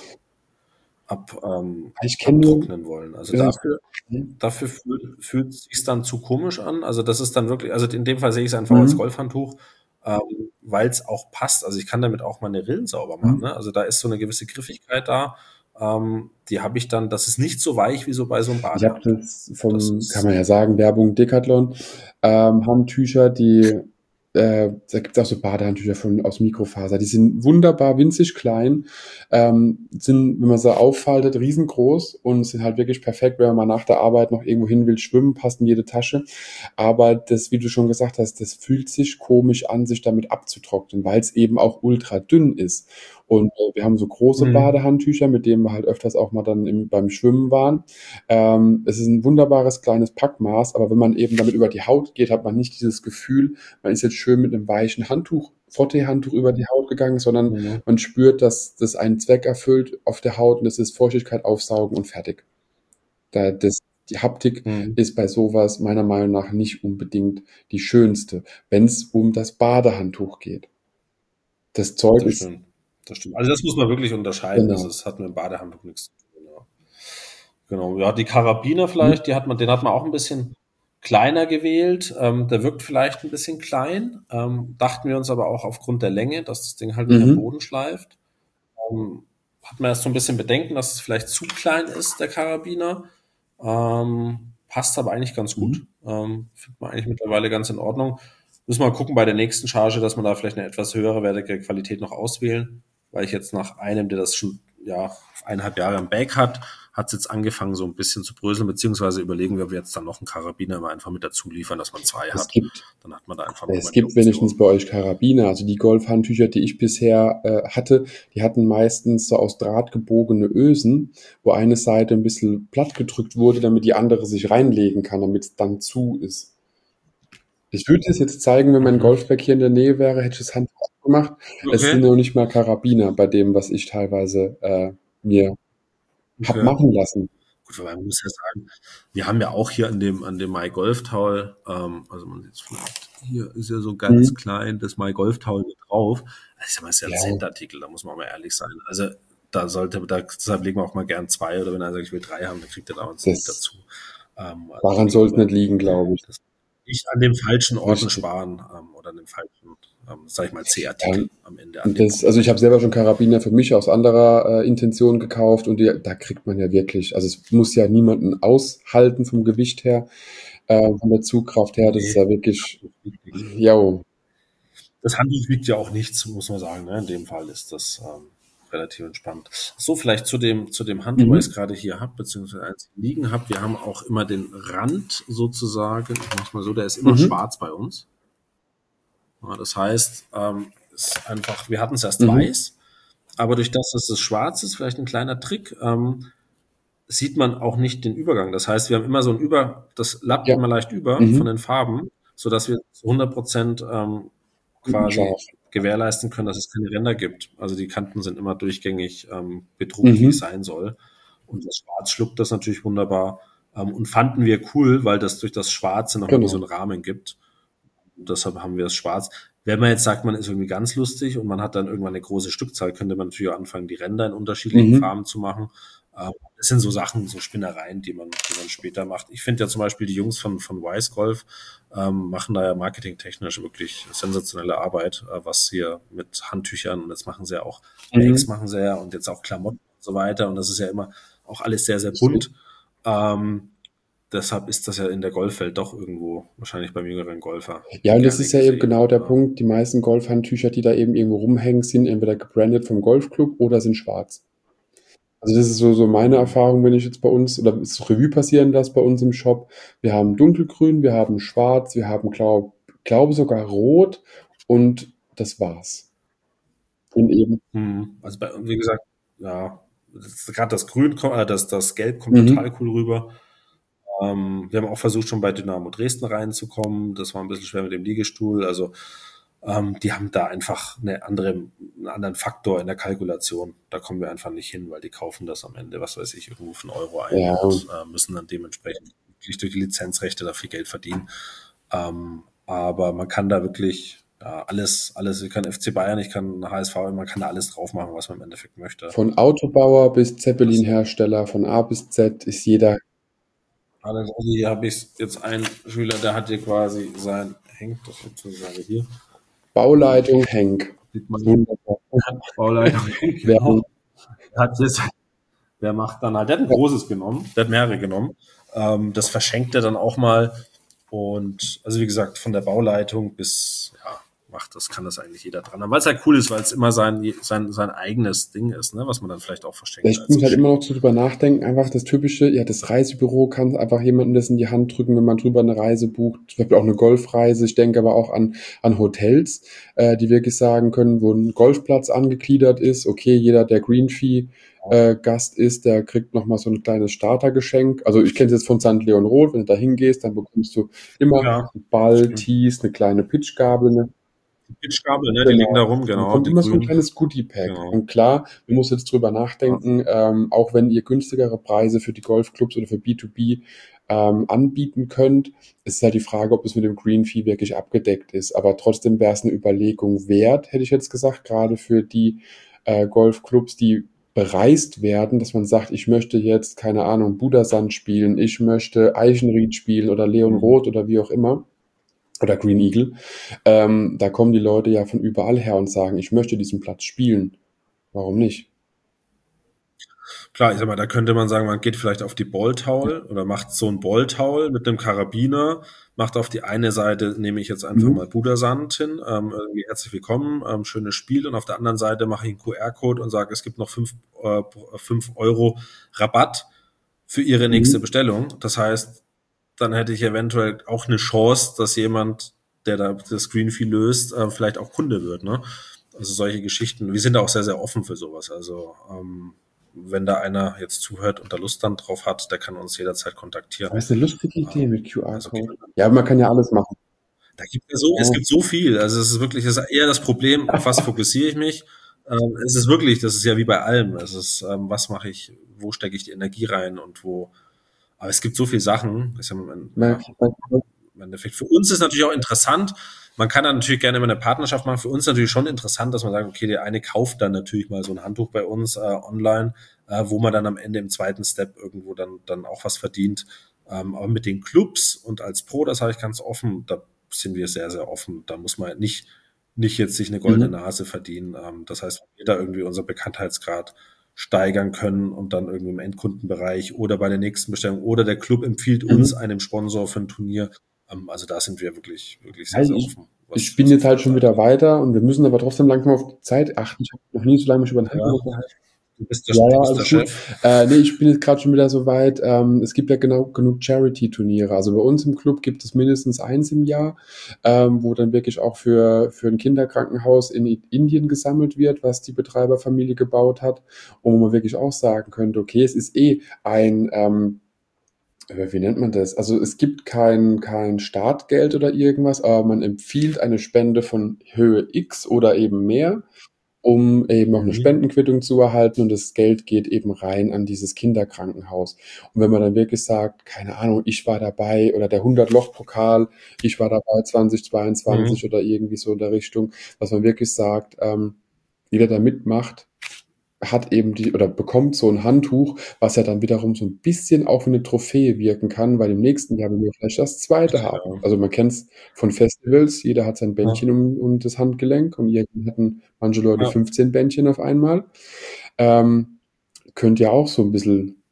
ab, ähm, Ich kenne abtrocknen wollen. Also nur, dafür, dafür fühlt, fühlt es sich dann zu komisch an. Also das ist dann wirklich, also in dem Fall sehe ich es einfach als mhm. Golfhandtuch, ähm, weil es auch passt. Also ich kann damit auch meine Rillen sauber machen. Mhm. Ne? Also da ist so eine gewisse Griffigkeit da. Ähm, die habe ich dann, das ist nicht so weich wie so bei so einem Ich habe Badehandtuch. das Das vom, kann ist, man ja sagen, Werbung Decathlon, ähm, Handtücher, die, äh, da gibt es auch so Badehandtücher von, aus Mikrofaser. Die sind wunderbar winzig klein, ähm, sind, wenn man sie auffaltet, riesengroß und sind halt wirklich perfekt, wenn man mal nach der Arbeit noch irgendwo hin will, schwimmen, passt in jede Tasche. Aber das, wie du schon gesagt hast, das fühlt sich komisch an, sich damit abzutrocknen, weil es eben auch ultra dünn ist. Und äh, wir haben so große Mhm. Badehandtücher, mit denen wir halt öfters auch mal dann im, beim Schwimmen waren. Ähm, es ist ein wunderbares kleines Packmaß, aber wenn man eben damit über die Haut geht, hat man nicht dieses Gefühl, man ist jetzt schön mit einem weichen Handtuch, Frotteehandtuch über die Haut gegangen, sondern Mhm. man spürt, dass das einen Zweck erfüllt auf der Haut und das ist Feuchtigkeit aufsaugen und fertig. Da, das, die Haptik Mhm. ist bei sowas meiner Meinung nach nicht unbedingt die schönste, wenn es um das Badehandtuch geht. Das Zeug Das ist, stimmt. Das stimmt. Also das muss man wirklich unterscheiden. Das genau. ist, hat mit dem Badehandtuch nichts zu tun. Ja. Genau. Ja, die Karabiner Hm? vielleicht, die hat man, den hat man auch ein bisschen kleiner gewählt. Ähm, der wirkt vielleicht ein bisschen klein. Ähm, dachten wir uns aber auch aufgrund der Länge, dass das Ding halt nicht am Mhm. Boden schleift. Ähm, hat man erst so ein bisschen Bedenken, dass es vielleicht zu klein ist, der Karabiner. Ähm, passt aber eigentlich ganz gut. Mhm. Ähm, findet man eigentlich mittlerweile ganz in Ordnung. Müssen wir mal gucken bei der nächsten Charge, dass man da vielleicht eine etwas höhere wertige Qualität noch auswählen, weil ich jetzt nach einem, der das schon ja eineinhalb Jahre im Bag hat, hat es jetzt angefangen so ein bisschen zu bröseln, beziehungsweise überlegen wir, ob wir jetzt dann noch einen Karabiner immer einfach mit dazu liefern, dass man zwei Es hat. gibt, Dann hat man da einfach noch es mal die gibt wenigstens Option. bei euch Karabiner. Also die Golfhandtücher, die ich bisher äh, hatte, die hatten meistens so aus Draht gebogene Ösen, wo eine Seite ein bisschen platt gedrückt wurde, damit die andere sich reinlegen kann, damit es dann zu ist. Ich würde es jetzt zeigen, wenn mein Mhm. Golfbag hier in der Nähe wäre, hätte ich das Handtuch abgemacht. Es sind Okay. noch nicht mal Karabiner bei dem, was ich teilweise äh, mir hab Okay. machen lassen. Gut, weil man muss ja sagen, wir haben ja auch hier an dem, an dem My Golf Towel, ähm, also man sieht es vielleicht, hier ist ja so ganz Mhm. klein das My Golf Towel mit drauf. Also ich sag mal, es ist ja ein Ja, Centartikel, da muss man mal ehrlich sein. Also da sollte, da, deshalb legen wir auch mal gern zwei, oder wenn er sagt, ich will drei haben, dann kriegt er da uns nicht Das, dazu. Ähm, also daran ich soll es glaube, nicht liegen, glaube ich. das nicht an den falschen Orten Richtig. sparen ähm, oder an den falschen, ähm, sag ich mal, Ja, C-Artikel am Ende an dem das, also ich habe selber schon Karabiner für mich aus anderer äh, Intention gekauft und die, da kriegt man ja wirklich, also es muss ja niemanden aushalten vom Gewicht her, äh, von der Zugkraft her, das ist Nee, ja wirklich, wichtig. ja, Das Handtuch wiegt ja auch nichts, muss man sagen. Ne? In dem Fall ist das ähm, relativ entspannt. So, vielleicht zu dem, zu dem Handtuch, weil ich es mhm. gerade hier habe, beziehungsweise eins liegen habe. Wir haben auch immer den Rand sozusagen, ich mach's mal so, der ist immer Mhm. schwarz bei uns. Ja, das heißt, ähm, ist einfach, wir hatten es erst Mhm. weiß, aber durch das, dass es schwarz ist, vielleicht ein kleiner Trick, ähm, sieht man auch nicht den Übergang. Das heißt, wir haben immer so ein Über, das lappt Ja, immer leicht über von mhm. den Farben, sodass wir zu hundert Prozent ähm, quasi Scharf. gewährleisten können, dass es keine Ränder gibt. Also die Kanten sind immer durchgängig ähm, bedruckt, wie es Mhm. sein soll. Und das Schwarz schluckt das natürlich wunderbar. Ähm, und fanden wir cool, weil das durch das Schwarze nochmal wie so Genau. einen Rahmen gibt. Und deshalb haben wir es schwarz. Wenn man jetzt sagt, man ist irgendwie ganz lustig und man hat dann irgendwann eine große Stückzahl, könnte man natürlich auch anfangen, die Ränder in unterschiedlichen Mhm. Farben zu machen. Ähm, Das sind so Sachen, so Spinnereien, die man, die man später macht. Ich finde ja zum Beispiel die Jungs von, von Wise Golf ähm, machen da ja marketingtechnisch wirklich sensationelle Arbeit, äh, was hier mit Handtüchern, und jetzt machen sie ja auch Bags, Mhm. machen sie ja, und jetzt auch Klamotten und so weiter. Und das ist ja immer auch alles sehr, sehr bunt. Ähm, Deshalb ist das ja in der Golfwelt doch irgendwo wahrscheinlich beim jüngeren Golfer Ja, und das gerne ist ja eben gesehen. genau der Ähm, Punkt. Die meisten Golfhandtücher, die da eben irgendwo rumhängen, sind entweder gebrandet vom Golfclub oder sind schwarz. Also das ist so, so meine hm, Erfahrung, wenn ich jetzt bei uns, oder ist Revue passieren lasse bei uns im Shop. Wir haben dunkelgrün, wir haben schwarz, wir haben, glaub, glaube sogar rot und das war's. Und eben, hm. Also bei, wie gesagt, ja, gerade das Grün, ko- äh, das, das Gelb kommt mhm, total cool rüber. Ähm, wir haben auch versucht, schon bei Dynamo Dresden reinzukommen. Das war ein bisschen schwer mit dem Liegestuhl. Also ähm, die haben da einfach eine andere, einen anderen Faktor in der Kalkulation. Da kommen wir einfach nicht hin, weil die kaufen das am Ende, was weiß ich, irgendwo für einen Euro ein ja, und äh, müssen dann dementsprechend wirklich durch die Lizenzrechte da viel Geld verdienen. Ähm, aber man kann da wirklich ja, alles, alles, ich kann F C Bayern, ich kann H S V, man kann da alles drauf machen, was man im Endeffekt möchte. von Autobauer bis Das, Zeppelin-Hersteller, von A bis Z ist jeder also hier habe ich jetzt einen Schüler, der hat hier quasi sein, hängt das sozusagen hier, Bauleitung, Henk. sieht man hier, Wunderbar. Bauleitung, Werbung. genau. Der hat jetzt, der macht dann halt, der hat ein Ja, großes genommen, der hat mehrere genommen. Ähm, das verschenkt er dann auch mal. Und also wie gesagt, von der Bauleitung bis, ja, macht das, kann das eigentlich jeder dran haben. Weil es halt cool ist, weil es immer sein, sein, sein eigenes Ding ist, ne, was man dann vielleicht auch verschenkt ich als muss halt immer Geschenk. noch so drüber nachdenken, einfach das typische, ja, das Reisebüro kann einfach jemandem das in die Hand drücken, wenn man drüber eine Reise bucht, zum Beispiel auch eine Golfreise. Ich denke aber auch an, an Hotels, äh, die wirklich sagen können, wo ein Golfplatz angegliedert ist, okay, jeder, der Green Fee äh, Gast ist, der kriegt nochmal so ein kleines Startergeschenk. Also ich kenne es jetzt von Sankt Leon Roth, wenn du da hingehst, dann bekommst du immer Ja, einen das Ball, stimmt. Tees, eine kleine Pitchgabel, eine Die Pitchgabel, ne, die liegen da Genau. rum, Dann genau, kommt die immer so 'n grünen. kleines Goodie-Pack. Genau. Und klar, man muss jetzt drüber Ja. nachdenken, ähm, auch wenn ihr günstigere Preise für die Golfclubs oder für B zwei B ähm, anbieten könnt, ist halt die Frage, ob es mit dem Green Fee wirklich abgedeckt ist. Aber trotzdem wäre es eine Überlegung wert, hätte ich jetzt gesagt, gerade für die äh, Golfclubs, die bereist werden, dass man sagt, ich möchte jetzt, keine Ahnung, Budasand spielen, ich möchte Eichenried spielen oder Leon Mhm. Roth oder wie auch immer oder Green Eagle. Ähm, da kommen die Leute ja von überall her und sagen, ich möchte diesen Platz spielen. Warum nicht? Klar, ich sag mal, da könnte man sagen, man geht vielleicht auf die Ja. Balltaul oder macht so ein Balltaul mit einem Karabiner, macht auf die eine Seite, nehme ich jetzt einfach Mhm. mal Budasand hin, ähm, irgendwie herzlich willkommen, ähm, schönes Spiel, und auf der anderen Seite mache ich einen Q R-Code und sage, es gibt noch fünf äh, fünf Euro Rabatt für Ihre nächste Mhm. Bestellung. Das heißt, dann hätte ich eventuell auch eine Chance, dass jemand, der da das Green Fee löst, äh, vielleicht auch Kunde wird, ne? Also solche Geschichten. Wir sind da auch sehr, sehr offen für sowas. Also ähm, wenn da einer jetzt zuhört und da Lust dann drauf hat, der kann uns jederzeit kontaktieren. Aber ist eine lustige Idee Ähm, mit also Q R-Code. gerne. Ja, aber man kann ja alles machen. Da gibt es so, es Ja. gibt so viel. Also es ist wirklich, es ist eher das Problem, auf was fokussiere ich mich. Ähm, es ist wirklich, das ist ja wie bei allem. Es ist, ähm, was mache ich, wo stecke ich die Energie rein und wo. Aber es gibt so viele Sachen. Das ist ja, Man, ja, man, im Endeffekt. Für uns ist natürlich auch interessant. man kann dann natürlich gerne immer eine Partnerschaft machen. Für uns natürlich schon interessant, dass man sagt, okay, der eine kauft dann natürlich mal so ein Handtuch bei uns äh, online, äh, wo man dann am Ende im zweiten Step irgendwo dann, dann auch was verdient. Ähm, aber mit den Clubs und als Pro, das habe ich ganz offen, da sind wir sehr, sehr offen. Da muss man nicht, nicht jetzt sich eine goldene Mhm. Nase verdienen. Ähm, das heißt, wenn wir da irgendwie unser Bekanntheitsgrad steigern können und dann irgendwie im Endkundenbereich oder bei der nächsten Bestellung oder der Club empfiehlt uns Mhm. einem Sponsor für ein Turnier. Ähm, also da sind wir wirklich, wirklich sehr, Also sehr ich, offen, ich was, bin was jetzt auf halt der schon Seite wieder angeht. weiter und wir müssen aber trotzdem langsam auf die Zeit achten. Ich habe noch nie so lange mich über ein Ja, Handtuch unterhalten. du bist der, Ja, du ja, bist der alles gut. Chef. Äh, nee, ich bin jetzt gerade schon wieder so weit. Ähm, es gibt ja genau genug Charity-Turniere. Also bei uns im Club gibt es mindestens eins im Jahr, ähm, wo dann wirklich auch für, für ein Kinderkrankenhaus in Indien gesammelt wird, was die Betreiberfamilie gebaut hat. Und wo man wirklich auch sagen könnte, okay, es ist eh ein, ähm, äh, wie nennt man das? Also es gibt kein, kein Startgeld oder irgendwas, aber man empfiehlt eine Spende von Höhe X oder eben mehr, um eben auch eine Mhm. Spendenquittung zu erhalten und das Geld geht eben rein an dieses Kinderkrankenhaus. Und wenn man dann wirklich sagt, keine Ahnung, ich war dabei oder der hundert-Loch-Pokal, ich war dabei zweitausendzweiundzwanzig Mhm. oder irgendwie so in der Richtung, dass man wirklich sagt, ähm, jeder, der mitmacht, hat eben die oder bekommt so ein Handtuch, was ja dann wiederum so ein bisschen auch wie eine Trophäe wirken kann, weil im nächsten Jahr will man vielleicht das zweite haben. Ja. Also, man kennt's von Festivals, jeder hat sein Ja. Bändchen um um das Handgelenk und irgendwie hatten manche Leute Ja. fünfzehn Bändchen auf einmal. Ähm, könnte ja auch so ein bisschen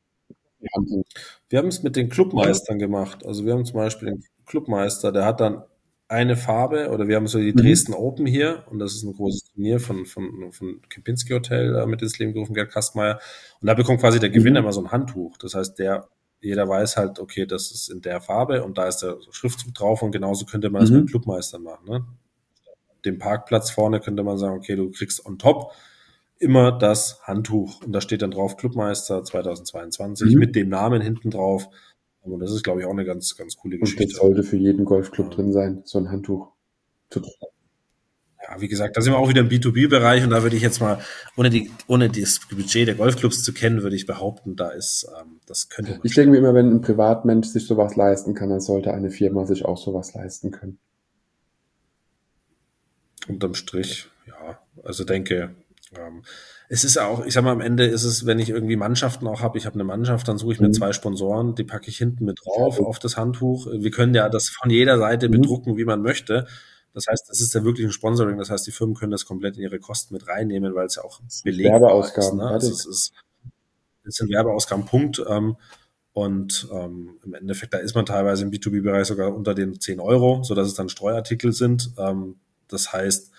die Hand Wir haben es mit den Clubmeistern gemacht. Also wir haben zum Beispiel den Clubmeister, der hat dann eine Farbe, oder wir haben so die mhm, Dresden Open hier, und das ist ein großes Turnier von, von, von Kempinski Hotel äh, mit ins Leben gerufen, Gerd Kastmeier. Und da bekommt quasi der Gewinner mhm, immer so ein Handtuch. Das heißt, der, jeder weiß halt, okay, das ist in der Farbe und da ist der Schriftzug drauf, und genauso könnte man das mit den mhm, Clubmeistern machen. Ne? Dem Parkplatz vorne könnte man sagen, okay, du kriegst on top immer das Handtuch. Und da steht dann drauf Clubmeister zweitausendzweiundzwanzig mit mhm. dem Namen hinten drauf. Und das ist, glaube ich, auch eine ganz, ganz coole Und das Geschichte. sollte für jeden Golfclub drin Ähm, sein, so ein Handtuch. Total. ja, wie gesagt, da sind wir auch wieder im B zwei B-Bereich, und da würde ich jetzt mal, ohne die, ohne das Budget der Golfclubs zu kennen, würde ich behaupten, da ist, ähm, das könnte man Ich denke mir stemmen. immer, wenn ein Privatmensch sich so was leisten kann, dann sollte eine Firma sich auch so was leisten können. Unterm Strich, ja, also denke, ähm, es ist ja auch, ich sag mal, am Ende ist es, wenn ich irgendwie Mannschaften auch habe, ich habe eine Mannschaft, dann suche ich mir Mhm. zwei Sponsoren, die packe ich hinten mit drauf Fertig. auf das Handtuch. Wir können ja das von jeder Seite Mhm. bedrucken, wie man möchte. Das heißt, das ist ja wirklich ein Sponsoring. Das heißt, die Firmen können das komplett in ihre Kosten mit reinnehmen, weil es ja auch Das sind belegbar ist. Werbeausgaben, Ne? Also fertig. es ist, es sind Werbeausgaben, Punkt. Ähm, und ähm, im Endeffekt, da ist man teilweise im B zwei B-Bereich sogar unter den zehn Euro, sodass es dann Streuartikel sind. Ähm, das heißt,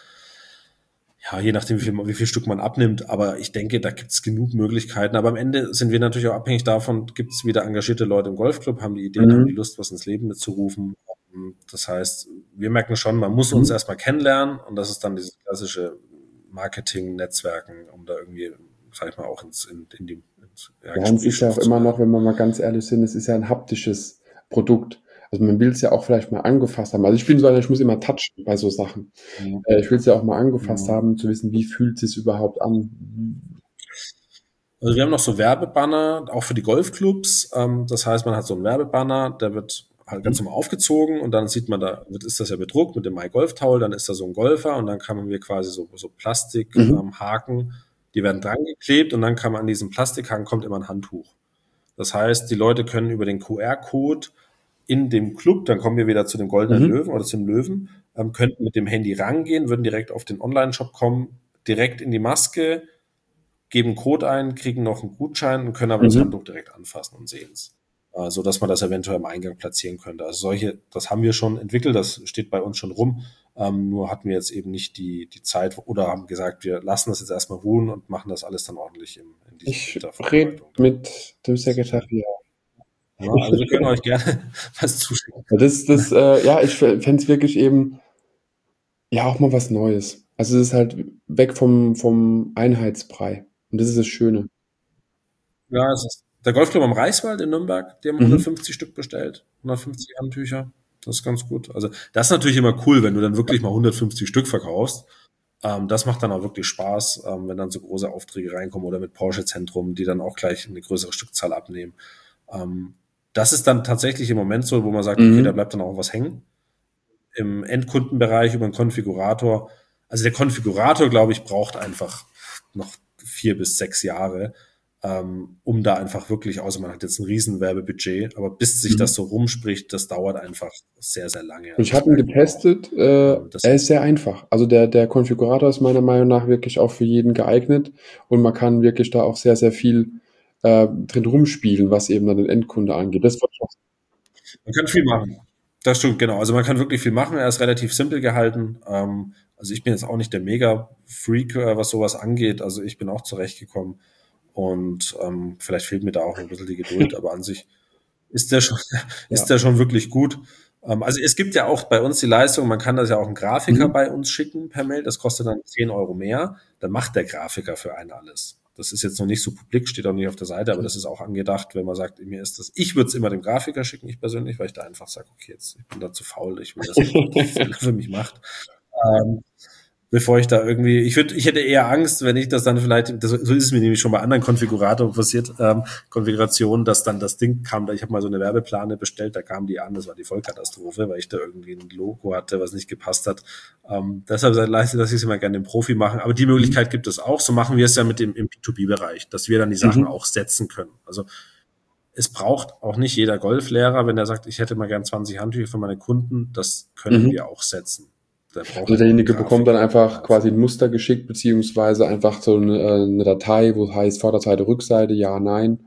ja, je nachdem, wie viel, wie viel Stück man abnimmt. Aber ich denke, da gibt es genug Möglichkeiten. Aber am Ende sind wir natürlich auch abhängig davon, gibt es wieder engagierte Leute im Golfclub, haben die Ideen, haben die Mhm. Lust, was ins Leben mitzurufen. Das heißt, wir merken schon, man muss uns Mhm. erstmal kennenlernen, und das ist dann dieses klassische Marketing-Netzwerken, um da irgendwie, sag ich mal, auch ins, in, in die, ins ja, Ja, und es ist ja auch Gesprächsstoff zu immer noch, werden. wenn wir mal ganz ehrlich sind, es ist ja ein haptisches Produkt. Also man will es ja auch vielleicht mal angefasst haben. Also ich bin so einer, ich muss immer touchen bei so Sachen. Mhm. Äh, ich will es ja auch mal angefasst Mhm. haben, zu wissen, wie fühlt es sich überhaupt an. Also wir haben noch so Werbebanner, auch für die Golfclubs. Ähm, das heißt, man hat so einen Werbebanner, der wird halt ganz normal aufgezogen, und dann sieht man da, wird, ist das ja bedruckt mit dem My Golf Towel, dann ist da so ein Golfer, und dann kann man mir quasi so, so Plastikhaken, Mhm. ähm, Haken, die werden dran geklebt, und dann kann man an diesem Plastikhaken kommt immer ein Handtuch. Das heißt, die Leute können über den Q R-Code in dem Club, dann kommen wir wieder zu dem goldenen Mhm. Löwen oder zum Löwen, ähm, könnten mit dem Handy rangehen, würden direkt auf den Online-Shop kommen, direkt in die Maske, geben Code ein, kriegen noch einen Gutschein und können aber das Mhm. Handtuch direkt anfassen und sehen es. Äh, so dass man das eventuell im Eingang platzieren könnte. Also solche, das haben wir schon entwickelt, das steht bei uns schon rum. Ähm, nur hatten wir jetzt eben nicht die, die Zeit, oder haben gesagt, wir lassen das jetzt erstmal ruhen und machen das alles dann ordentlich im, in diesem Ich rede Wintervorbereitung. Dann. mit dem Sekretariat. Ja, also wir können euch gerne was zuschicken. Ja, das, das, äh, ja, ich fände es wirklich eben, ja, auch mal was Neues. Also es ist halt weg vom, vom Einheitsbrei. Und das ist das Schöne. Ja, es ist der Golfclub am Reichswald in Nürnberg, die haben Mhm. hundertfünfzig Stück bestellt, hundertfünfzig Handtücher. Das ist ganz gut. Also das ist natürlich immer cool, wenn du dann wirklich mal hundertfünfzig Stück verkaufst. Ähm, das macht dann auch wirklich Spaß, ähm, wenn dann so große Aufträge reinkommen, oder mit Porsche Zentrum, die dann auch gleich eine größere Stückzahl abnehmen. Ähm, das ist dann tatsächlich im Moment so, wo man sagt, okay, da Mhm. bleibt dann auch was hängen. im Endkundenbereich über einen Konfigurator. Also der Konfigurator, glaube ich, braucht einfach noch vier bis sechs Jahre, ähm, um da einfach wirklich, außer man hat jetzt ein riesen Werbebudget, aber bis sich mhm. das so rumspricht, das dauert einfach sehr, sehr lange. Ich habe ihn getestet, äh, er ist sehr einfach. Also der, der Konfigurator ist meiner Meinung nach wirklich auch für jeden geeignet und man kann wirklich da auch sehr, sehr viel äh, drin rumspielen, was eben dann den Endkunde angeht. Das wird man kann viel machen. Das stimmt, genau. Also man kann wirklich viel machen. Er ist relativ simpel gehalten. Ähm, also ich bin jetzt auch nicht der Mega-Freak, äh, was sowas angeht. Also ich bin auch zurechtgekommen. Und ähm, vielleicht fehlt mir da auch ein bisschen die Geduld, aber an sich ist der schon, ist ja. der schon wirklich gut. Ähm, also es gibt ja auch bei uns die Leistung, man kann das ja auch einen Grafiker mhm. bei uns schicken per Mail. Das kostet dann zehn Euro mehr. Dann macht der Grafiker für einen alles. Das ist jetzt noch nicht so publik, steht auch nicht auf der Seite, aber das ist auch angedacht, wenn man sagt, mir ist das, ich würde es immer dem Grafiker schicken, ich persönlich, weil ich da einfach sage, okay, jetzt, ich bin da zu faul, ich will das nicht, dass für mich macht. Ähm, bevor ich da irgendwie, ich würde, ich hätte eher Angst, wenn ich das dann vielleicht, das, so ist es mir nämlich schon bei anderen Konfiguratoren passiert, ähm, Konfigurationen, dass dann das Ding kam, da ich habe mal so eine Werbeplane bestellt, da kam die an, das war die Vollkatastrophe, weil ich da irgendwie ein Logo hatte, was nicht gepasst hat. Ähm, deshalb leiste ich es immer gerne dem Profi machen, aber die Möglichkeit gibt es auch, so machen wir es ja mit dem im B zwei B-Bereich, dass wir dann die Sachen mhm. auch setzen können. Also es braucht auch nicht jeder Golflehrer, wenn er sagt, ich hätte mal gern zwanzig Handtücher für meine Kunden, das können mhm. wir auch setzen. Der also derjenige bekommt dann einfach quasi ein Muster geschickt, beziehungsweise einfach so eine, eine Datei, wo heißt Vorderseite, Rückseite, ja, nein.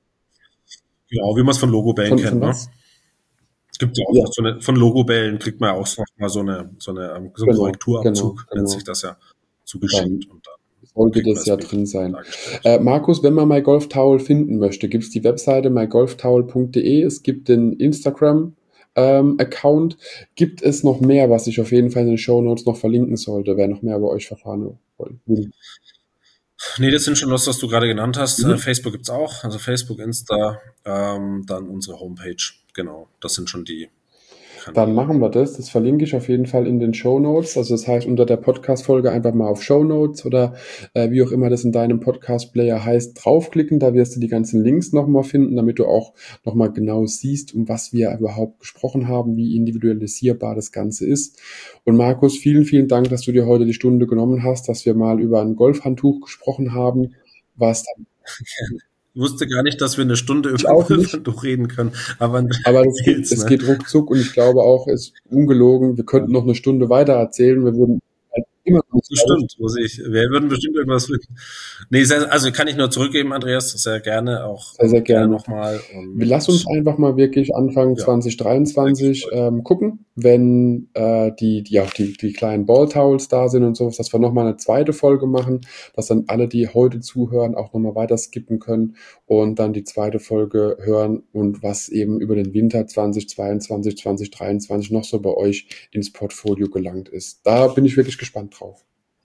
Genau, wie man es von Logobällen kennt. Ne? Es gibt ja auch ja. so eine, von Logobällen kriegt man ja auch noch mal so eine, so eine, so einen genau, Korrekturabzug, genau, nennt genau. sich das ja, zugeschickt. Und dann sollte das ja drin sein. Äh, Markus, wenn man MyGolfTowel finden möchte, gibt es die Webseite my golf towel punkt de, es gibt den Instagram Ähm, Account. Gibt es noch mehr, was ich auf jeden Fall in den Shownotes noch verlinken sollte, wer noch mehr über euch verfahren wollte? Mhm. Nee, das sind schon das, was du gerade genannt hast. Mhm. Facebook gibt's auch, also Facebook, Insta, ähm, dann unsere Homepage. Genau, das sind schon die. Dann machen wir das. Das verlinke ich auf jeden Fall in den Shownotes. Also das heißt, unter der Podcast-Folge einfach mal auf Shownotes oder äh, wie auch immer das in deinem Podcast-Player heißt, draufklicken. Da wirst du die ganzen Links nochmal finden, damit du auch nochmal genau siehst, um was wir überhaupt gesprochen haben, wie individualisierbar das Ganze ist. Und Markus, vielen, vielen Dank, dass du dir heute die Stunde genommen hast, dass wir mal über ein Golfhandtuch gesprochen haben, was dann Ich wusste gar nicht, dass wir eine Stunde über Golfhandtuch reden können. Aber, aber es, geht, es geht ruckzuck und ich glaube auch, es ist ungelogen, wir könnten noch eine Stunde weiter erzählen. Wir würden halt immer noch Bestimmt, muss ich. Wir würden bestimmt irgendwas finden. Nee, sehr, also kann ich nur zurückgeben, Andreas, sehr gerne auch. Sehr, sehr gerne, gerne nochmal. Wir lassen uns einfach mal wirklich Anfang ja. zwanzig dreiundzwanzig ähm, gucken, wenn äh, die, die auch die, die kleinen Balltowels da sind und sowas, dass wir nochmal eine zweite Folge machen, dass dann alle, die heute zuhören, auch nochmal weiter skippen können und dann die zweite Folge hören und was eben über den Winter zwanzig zweiundzwanzig, zwanzig dreiundzwanzig noch so bei euch ins Portfolio gelangt ist. Da bin ich wirklich gespannt drauf.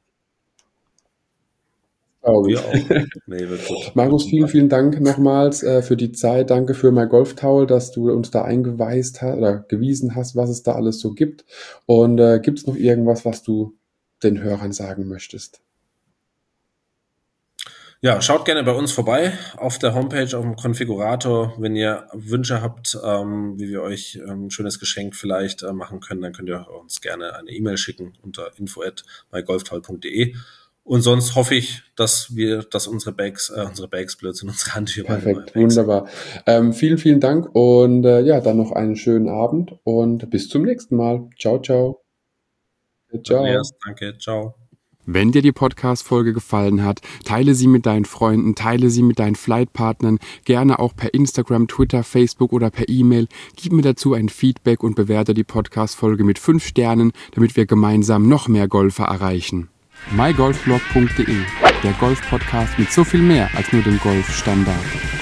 Wir auch. Nee, wird gut. Markus, vielen, vielen Dank nochmals äh, für die Zeit. Danke für MyGolfTowel, dass du uns da eingeweist hast oder gewiesen hast, was es da alles so gibt. Und äh, gibt es noch irgendwas, was du den Hörern sagen möchtest? Ja, schaut gerne bei uns vorbei auf der Homepage, auf dem Konfigurator. Wenn ihr Wünsche habt, ähm, wie wir euch ein schönes Geschenk vielleicht äh, machen können, dann könnt ihr uns gerne eine E-Mail schicken unter info at my golf towel punkt de. Und sonst hoffe ich, dass wir, dass unsere Bags, äh, unsere Bags blödsinn, unsere Handtücher. Perfekt, wunderbar. Ähm, vielen, vielen Dank und äh, ja, dann noch einen schönen Abend und bis zum nächsten Mal. Ciao, ciao. Ciao. Andreas, danke, ciao. Wenn dir die Podcast-Folge gefallen hat, teile sie mit deinen Freunden, teile sie mit deinen Flightpartnern, gerne auch per Instagram, Twitter, Facebook oder per E-Mail. Gib mir dazu ein Feedback und bewerte die Podcast-Folge mit fünf Sternen, damit wir gemeinsam noch mehr Golfer erreichen. my golf blog punkt de, der Golf-Podcast mit so viel mehr als nur dem Golfstandard.